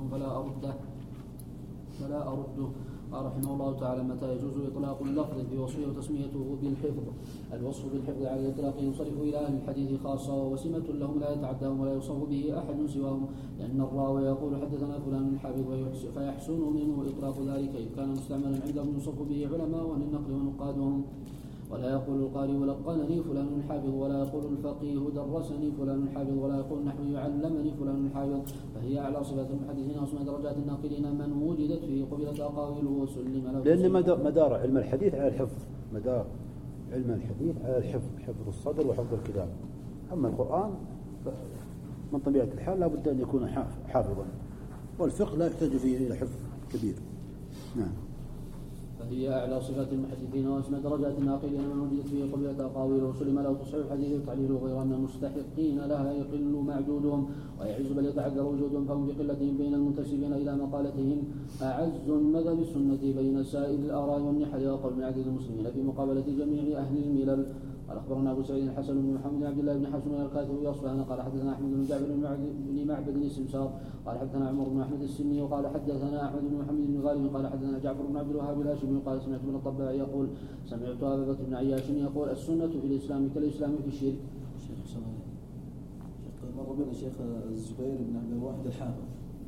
فلا أرده. قال رحمه الله تعالى متى يجوز إطلاق اللفظ في وصفه وتسميته بالحفظ. الوصف بالحفظ على الإطلاق ينصرف إلى أهل الحديث خاصة وسمة لهم لا يتعداهم ولا يوصف به أحد سواهم لأن الراوي يقول حدثنا فلان الحافظ فيحسن منه إطلاق ذلك إذ كان مستعملا عندهم يوصف به علماء أهل النقل ونقادهم. ولا يقول القارئ لقنني فلان الحافظ ولا يقول الفقيه درسني فلان الحافظ ولا يقول نحو يعلمني فلان الحافظ. فهي أعلى صفات المحدثين وأسمى درجات الناقلين من وجدت فيه قبلت أقاويله وسلم له. لأن مدار علم الحديث على الحفظ مدار علم الحديث على الحفظ حفظ الصدر وحفظ الكتاب. أما القرآن من طبيعة الحال لا بد أن يكون حافظا والفقه لا يحتاج فيه إلى حفظ كبير. نعم. فهي أعلى صفات المحدثين وأسمى درجات الناقلين من وجدت فيه قبلت أقاويل وسلم له تصحيح الحديث وتعليله غير أن المستحقين لها يقل معدودهم ويعز بل يتعذر وجودهم فهم بقلتهم بين المنتسبين إلى مقالتهم أعز المذهب السنة بين سائر الآراء والنحل وقول من عدد المسلمين في مقابلة جميع أهل الملل. قال أخبرنا أبو سعيد الحسن بن محمد بن عبد الله بن حسن الكاتب يصفهان قال حدثنا أحمد بن جعفر بن معبد السمسار قال حدثنا عمر بن أحمد السني وقال حدثنا أحمد بن محمد بن غالب قال حدثنا جعفر بن عبد الوهاب الهاشمي قال سمعت ابن الطباع يقول سمعت أبا بكر بن عياش يقول السنة في الإسلام كالإسلام في الشرك. شيخ مر بنا الشيخ الزبير بن عبد الواحد الحافظ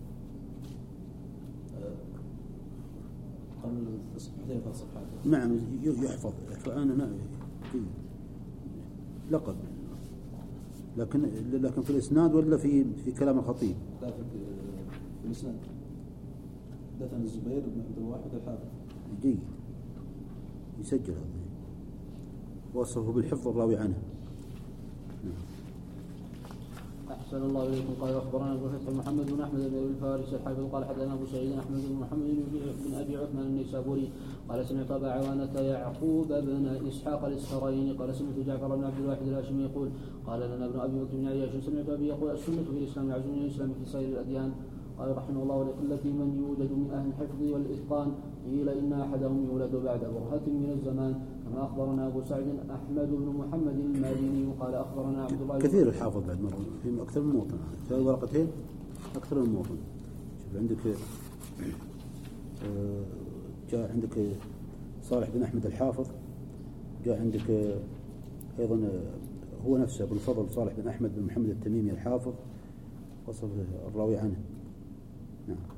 قبل صفحات. نعم يحفظ أنا لقب لكن في الإسناد ولا في كلام الخطيب؟ لا في الإسناد. حدثنا الزبير بن عبد الواحد الحافظ. جيد يسجل هذا وصفه بالحفظ الراوي عنه. أحسن الله إليكم. قال أخبرنا أبو فتح محمد بن أحمد بن الفارس الحافظ قال حدثنا أبو سعيد أحمد بن محمد بن أبي عثمان النيسابوري قال سمعت أبا عوانة يعقوب بن إسحاق الإسفرايني قال سمعت جعفر بن عبد الواحد الهاشمي يقول قال لنا ابن أبي بكر بن عياش سمعت أبي يقول السنة في الإسلام يعز من الإسلام في سائر الأديان. قال رحمه الله ولقلة من يوجد من أهل الحفظ والإتقان قيل إن أحدهم يولد بعد برهة من الزمان كما أخبرنا أبو سعد أحمد بن محمد الماليني قال أخبرنا عبد الله كثير الحافظ بعد مرة في أكثر من موطن في ورقتين أكثر من موطن. شوف عندك جاء عندك صالح بن أحمد الحافظ جاء عندك أيضا هو نفسه بالفضل صالح بن أحمد بن محمد التميمي الحافظ وصف الراوي عنه. نعم.